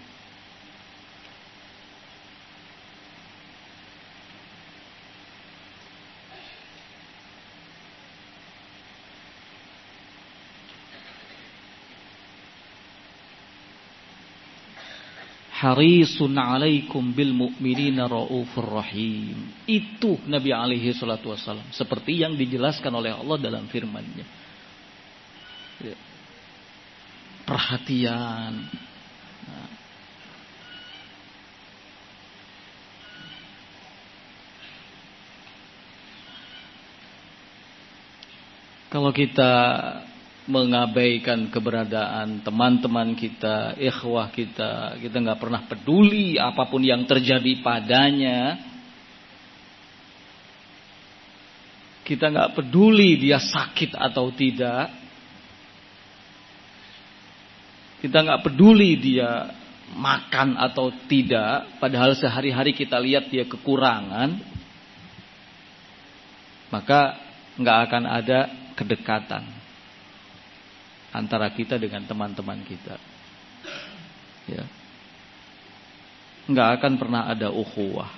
Harisun alaikum bil mu'minina raufur rahim. Itu Nabi alaihi salatu wassalam, seperti yang dijelaskan oleh Allah dalam firman-Nya. Ya. Perhatian. Nah. Kalau kita mengabaikan keberadaan teman-teman kita, ikhwah kita, kita nggak pernah peduli apapun yang terjadi padanya, kita nggak peduli dia sakit atau tidak, kita nggak peduli dia makan atau tidak, padahal sehari-hari kita lihat dia kekurangan, maka nggak akan ada kedekatan antara kita dengan teman-teman kita. Ya. Nggak akan pernah ada ukhuwah.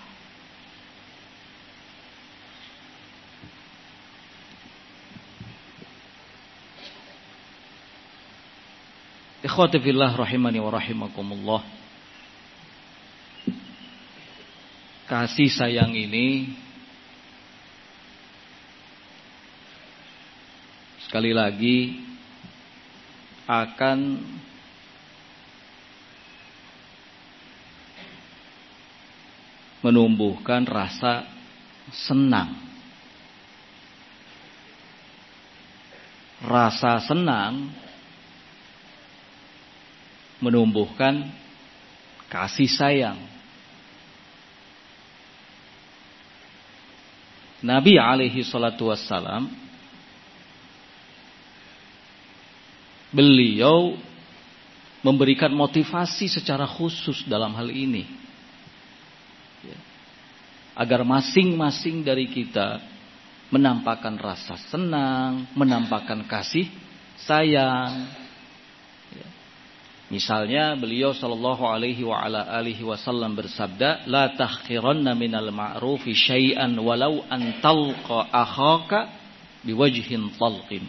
Ikhwati fillah rahimani wa rahimakumullah. Kasih sayang ini sekali lagi akan menumbuhkan rasa senang. Rasa senang menumbuhkan kasih sayang. Nabi alaihi salatu wassalam, beliau memberikan motivasi secara khusus dalam hal ini, ya, agar masing-masing dari kita menampakkan rasa senang, menampakkan kasih sayang. Ya. Misalnya beliau sallallahu alaihi wa ala alihi wasallam bersabda, la tahqiranna minal ma'rufi syai'an walau an talqa akhaka biwajhin talqin.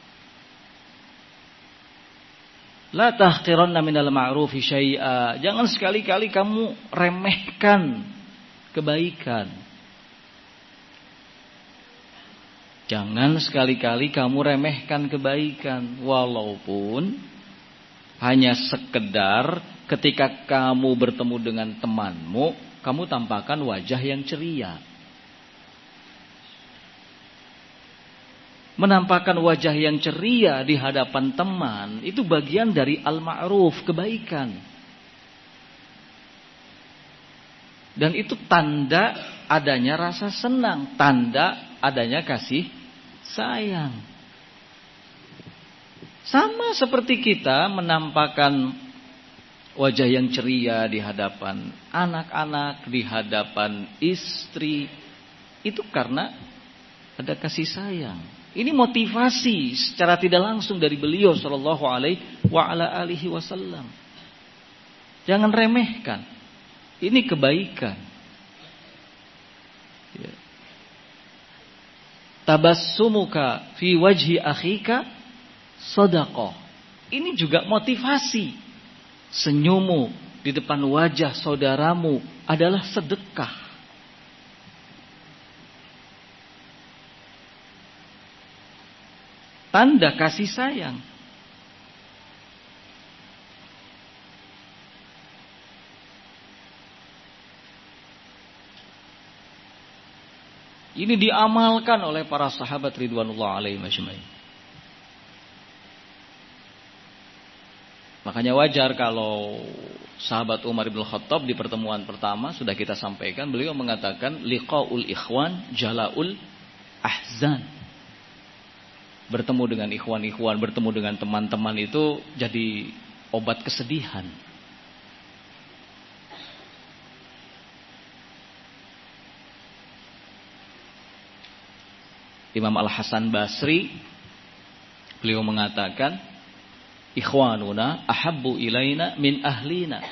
La tahqiranna minal ma'rufi syai'a. Jangan sekali-kali kamu remehkan kebaikan. Jangan sekali-kali kamu remehkan kebaikan, walaupun Hanya sekedar ketika kamu bertemu dengan temanmu, kamu tampakkan wajah yang ceria. Menampakkan wajah yang ceria di hadapan teman itu bagian dari al-ma'ruf, kebaikan. Dan itu tanda adanya rasa senang, tanda adanya kasih sayang. Sama seperti kita menampakkan wajah yang ceria di hadapan anak-anak, di hadapan istri, itu karena ada kasih sayang. Ini motivasi secara tidak langsung dari beliau sallallahu alaihi wasallam. Jangan remehkan. Ini kebaikan. Ya. Tabassumuka fi wajhi akhika shadaqah. Ini juga motivasi. Senyummu di depan wajah saudaramu adalah sedekah. Tanda kasih sayang. Ini diamalkan oleh para sahabat ridwanullah alaihim ajmain. Makanya wajar kalau sahabat Umar bin Khattab di pertemuan pertama sudah kita sampaikan, beliau mengatakan liqaul ikhwan jalaul ahzan. Bertemu dengan ikhwan-ikhwan, bertemu dengan teman-teman itu jadi obat kesedihan. Imam Al-Hasan Basri beliau mengatakan ikhwanuna ahabbu ilaina min ahlina.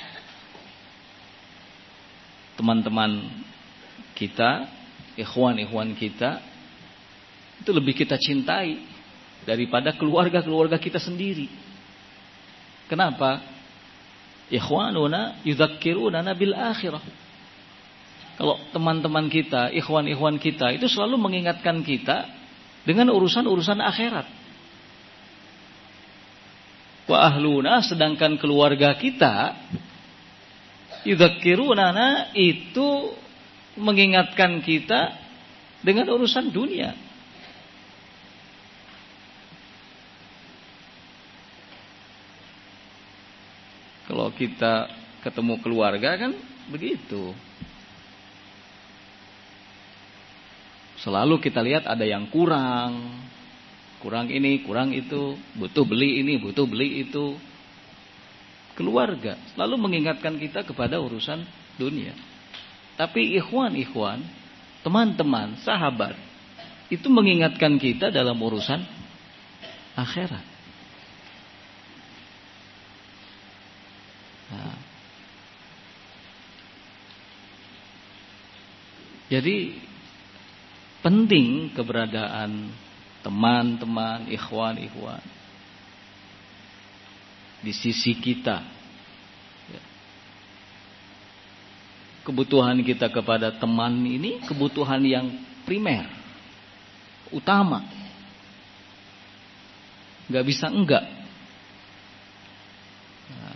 Teman-teman kita, ikhwan-ikhwan kita itu lebih kita cintai daripada keluarga-keluarga kita sendiri. Kenapa? Ikhwanuna yudzakkiruna bil akhirah. Kalau teman-teman kita, ikhwan-ikhwan kita itu selalu mengingatkan kita dengan urusan-urusan akhirat. Wa ahluna, sedangkan keluarga kita yudzakkiruna itu mengingatkan kita dengan urusan dunia. Kalau kita ketemu keluarga kan begitu. Selalu kita lihat ada yang kurang. Kurang ini, kurang itu. Butuh beli ini, butuh beli itu. Keluarga selalu mengingatkan kita kepada urusan dunia. Tapi ikhwan-ikhwan, teman-teman, sahabat, itu mengingatkan kita dalam urusan akhirat. Nah. Jadi penting keberadaan teman-teman, ikhwan-ikhwan di sisi kita. Kebutuhan kita kepada teman ini kebutuhan yang primer, utama. Gak bisa enggak. Nah.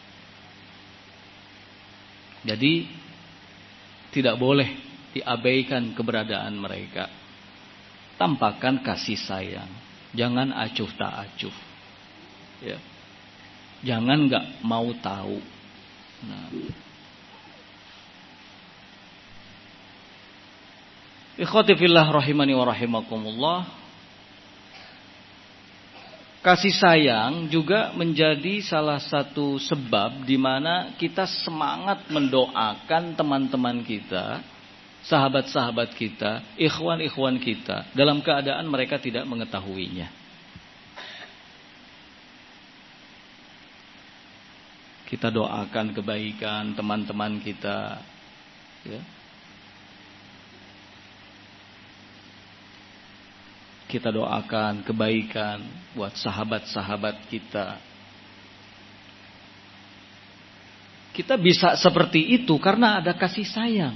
Jadi tidak boleh diabaikan keberadaan mereka. Tampakkan kasih sayang. Jangan acuh tak acuh. Ya. Jangan nggak mau tahu. Nah. Ikhwati fillah rahimani wa rahimakumullah. Kasih sayang juga menjadi salah satu sebab di mana kita semangat mendoakan teman-teman kita, sahabat-sahabat kita, ikhwan-ikhwan kita dalam keadaan mereka tidak mengetahuinya. Kita doakan kebaikan teman-teman kita, ya. Kita doakan kebaikan buat sahabat-sahabat kita. Kita bisa seperti itu karena ada kasih sayang.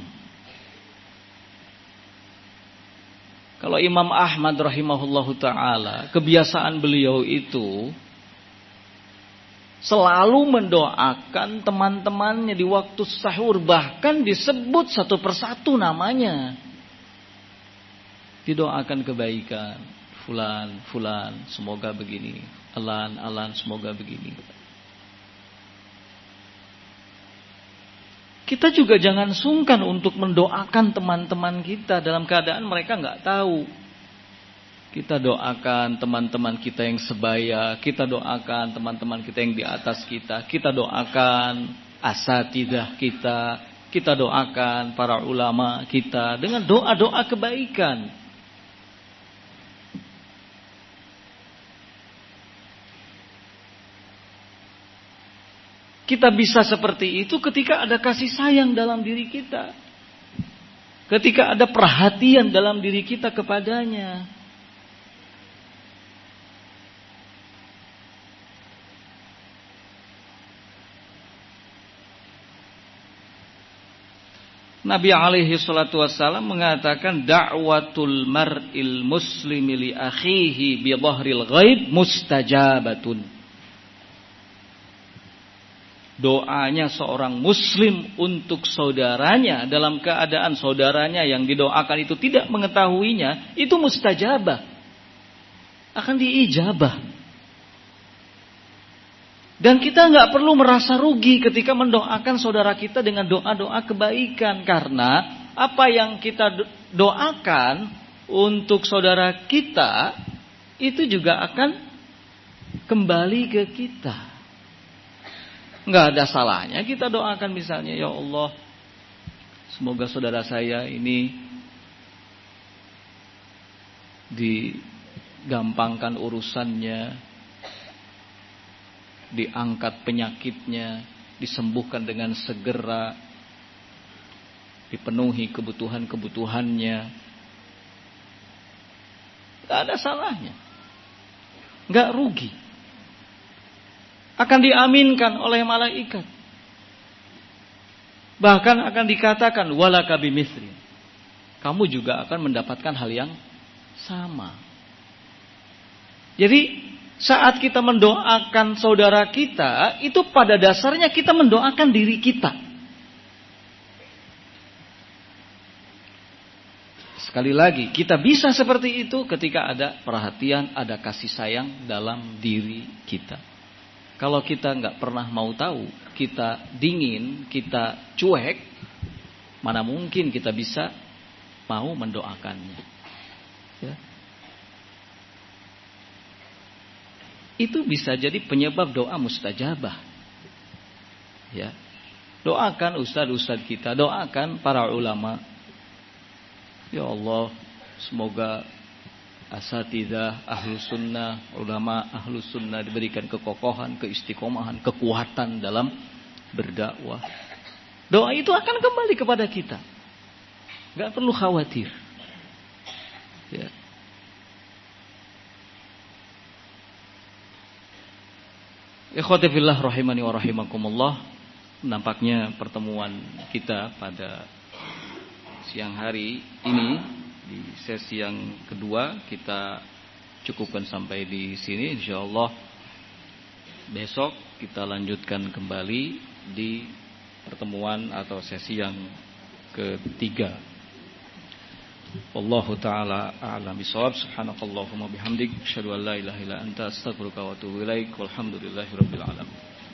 Kalau Imam Ahmad rahimahullahu ta'ala, kebiasaan beliau itu selalu mendoakan teman-temannya di waktu sahur, bahkan disebut satu persatu namanya. Didoakan kebaikan, fulan, fulan, semoga begini, alan, alan, semoga begini. Kita juga jangan sungkan untuk mendoakan teman-teman kita dalam keadaan mereka nggak tahu. Kita doakan teman-teman kita yang sebaya, kita doakan teman-teman kita yang di atas kita, kita doakan asatidzah kita, kita doakan para ulama kita dengan doa-doa kebaikan. Kita bisa seperti itu ketika ada kasih sayang dalam diri kita, ketika ada perhatian dalam diri kita kepadanya. Nabi alaihi salatu wassalam mengatakan da'watul mar'il muslimi li akhihi bi dhahril ghaib mustajabatun. Doanya seorang muslim untuk saudaranya dalam keadaan saudaranya yang didoakan itu tidak mengetahuinya, itu mustajabah. Akan diijabah. Dan kita nggak perlu merasa rugi ketika mendoakan saudara kita dengan doa-doa kebaikan. Karena apa yang kita doakan untuk saudara kita, itu juga akan kembali ke kita. Nggak ada salahnya kita doakan misalnya, ya Allah, semoga saudara saya ini digampangkan urusannya, diangkat penyakitnya, disembuhkan dengan segera, dipenuhi kebutuhan-kebutuhannya. Gak ada salahnya, gak rugi, akan diaminkan oleh malaikat. Bahkan akan dikatakan walaka bimithli, kamu juga akan mendapatkan hal yang sama. Jadi saat kita mendoakan saudara kita, itu pada dasarnya kita mendoakan diri kita. Sekali lagi, kita bisa seperti itu ketika ada perhatian, ada kasih sayang dalam diri kita. Kalau kita nggak pernah mau tahu, kita dingin, kita cuek, mana mungkin kita bisa mau mendoakannya. Ya. Itu bisa jadi penyebab doa mustajabah. Ya. Doakan ustaz-ustaz kita, doakan para ulama. Ya Allah, semoga asatidzah ahlus sunnah, ulama ahlus sunnah diberikan kekokohan, keistiqomahan, kekuatan dalam berdakwah. Doa itu akan kembali kepada kita. Gak perlu khawatir. Ya. Ikhwati fillah rahimani wa rahimakumullah. Nampaknya pertemuan kita pada siang hari ini di sesi yang kedua kita cukupkan sampai di sini. Insyaallah besok kita lanjutkan kembali di pertemuan atau sesi yang ketiga. Wallahu ta'ala a'lam bishawab. Subhanakallahumma bihamdik asyhadu an la ilaha illa anta astaghfiruka wa atubu ilaik. Walhamdulillahirabbil alamin.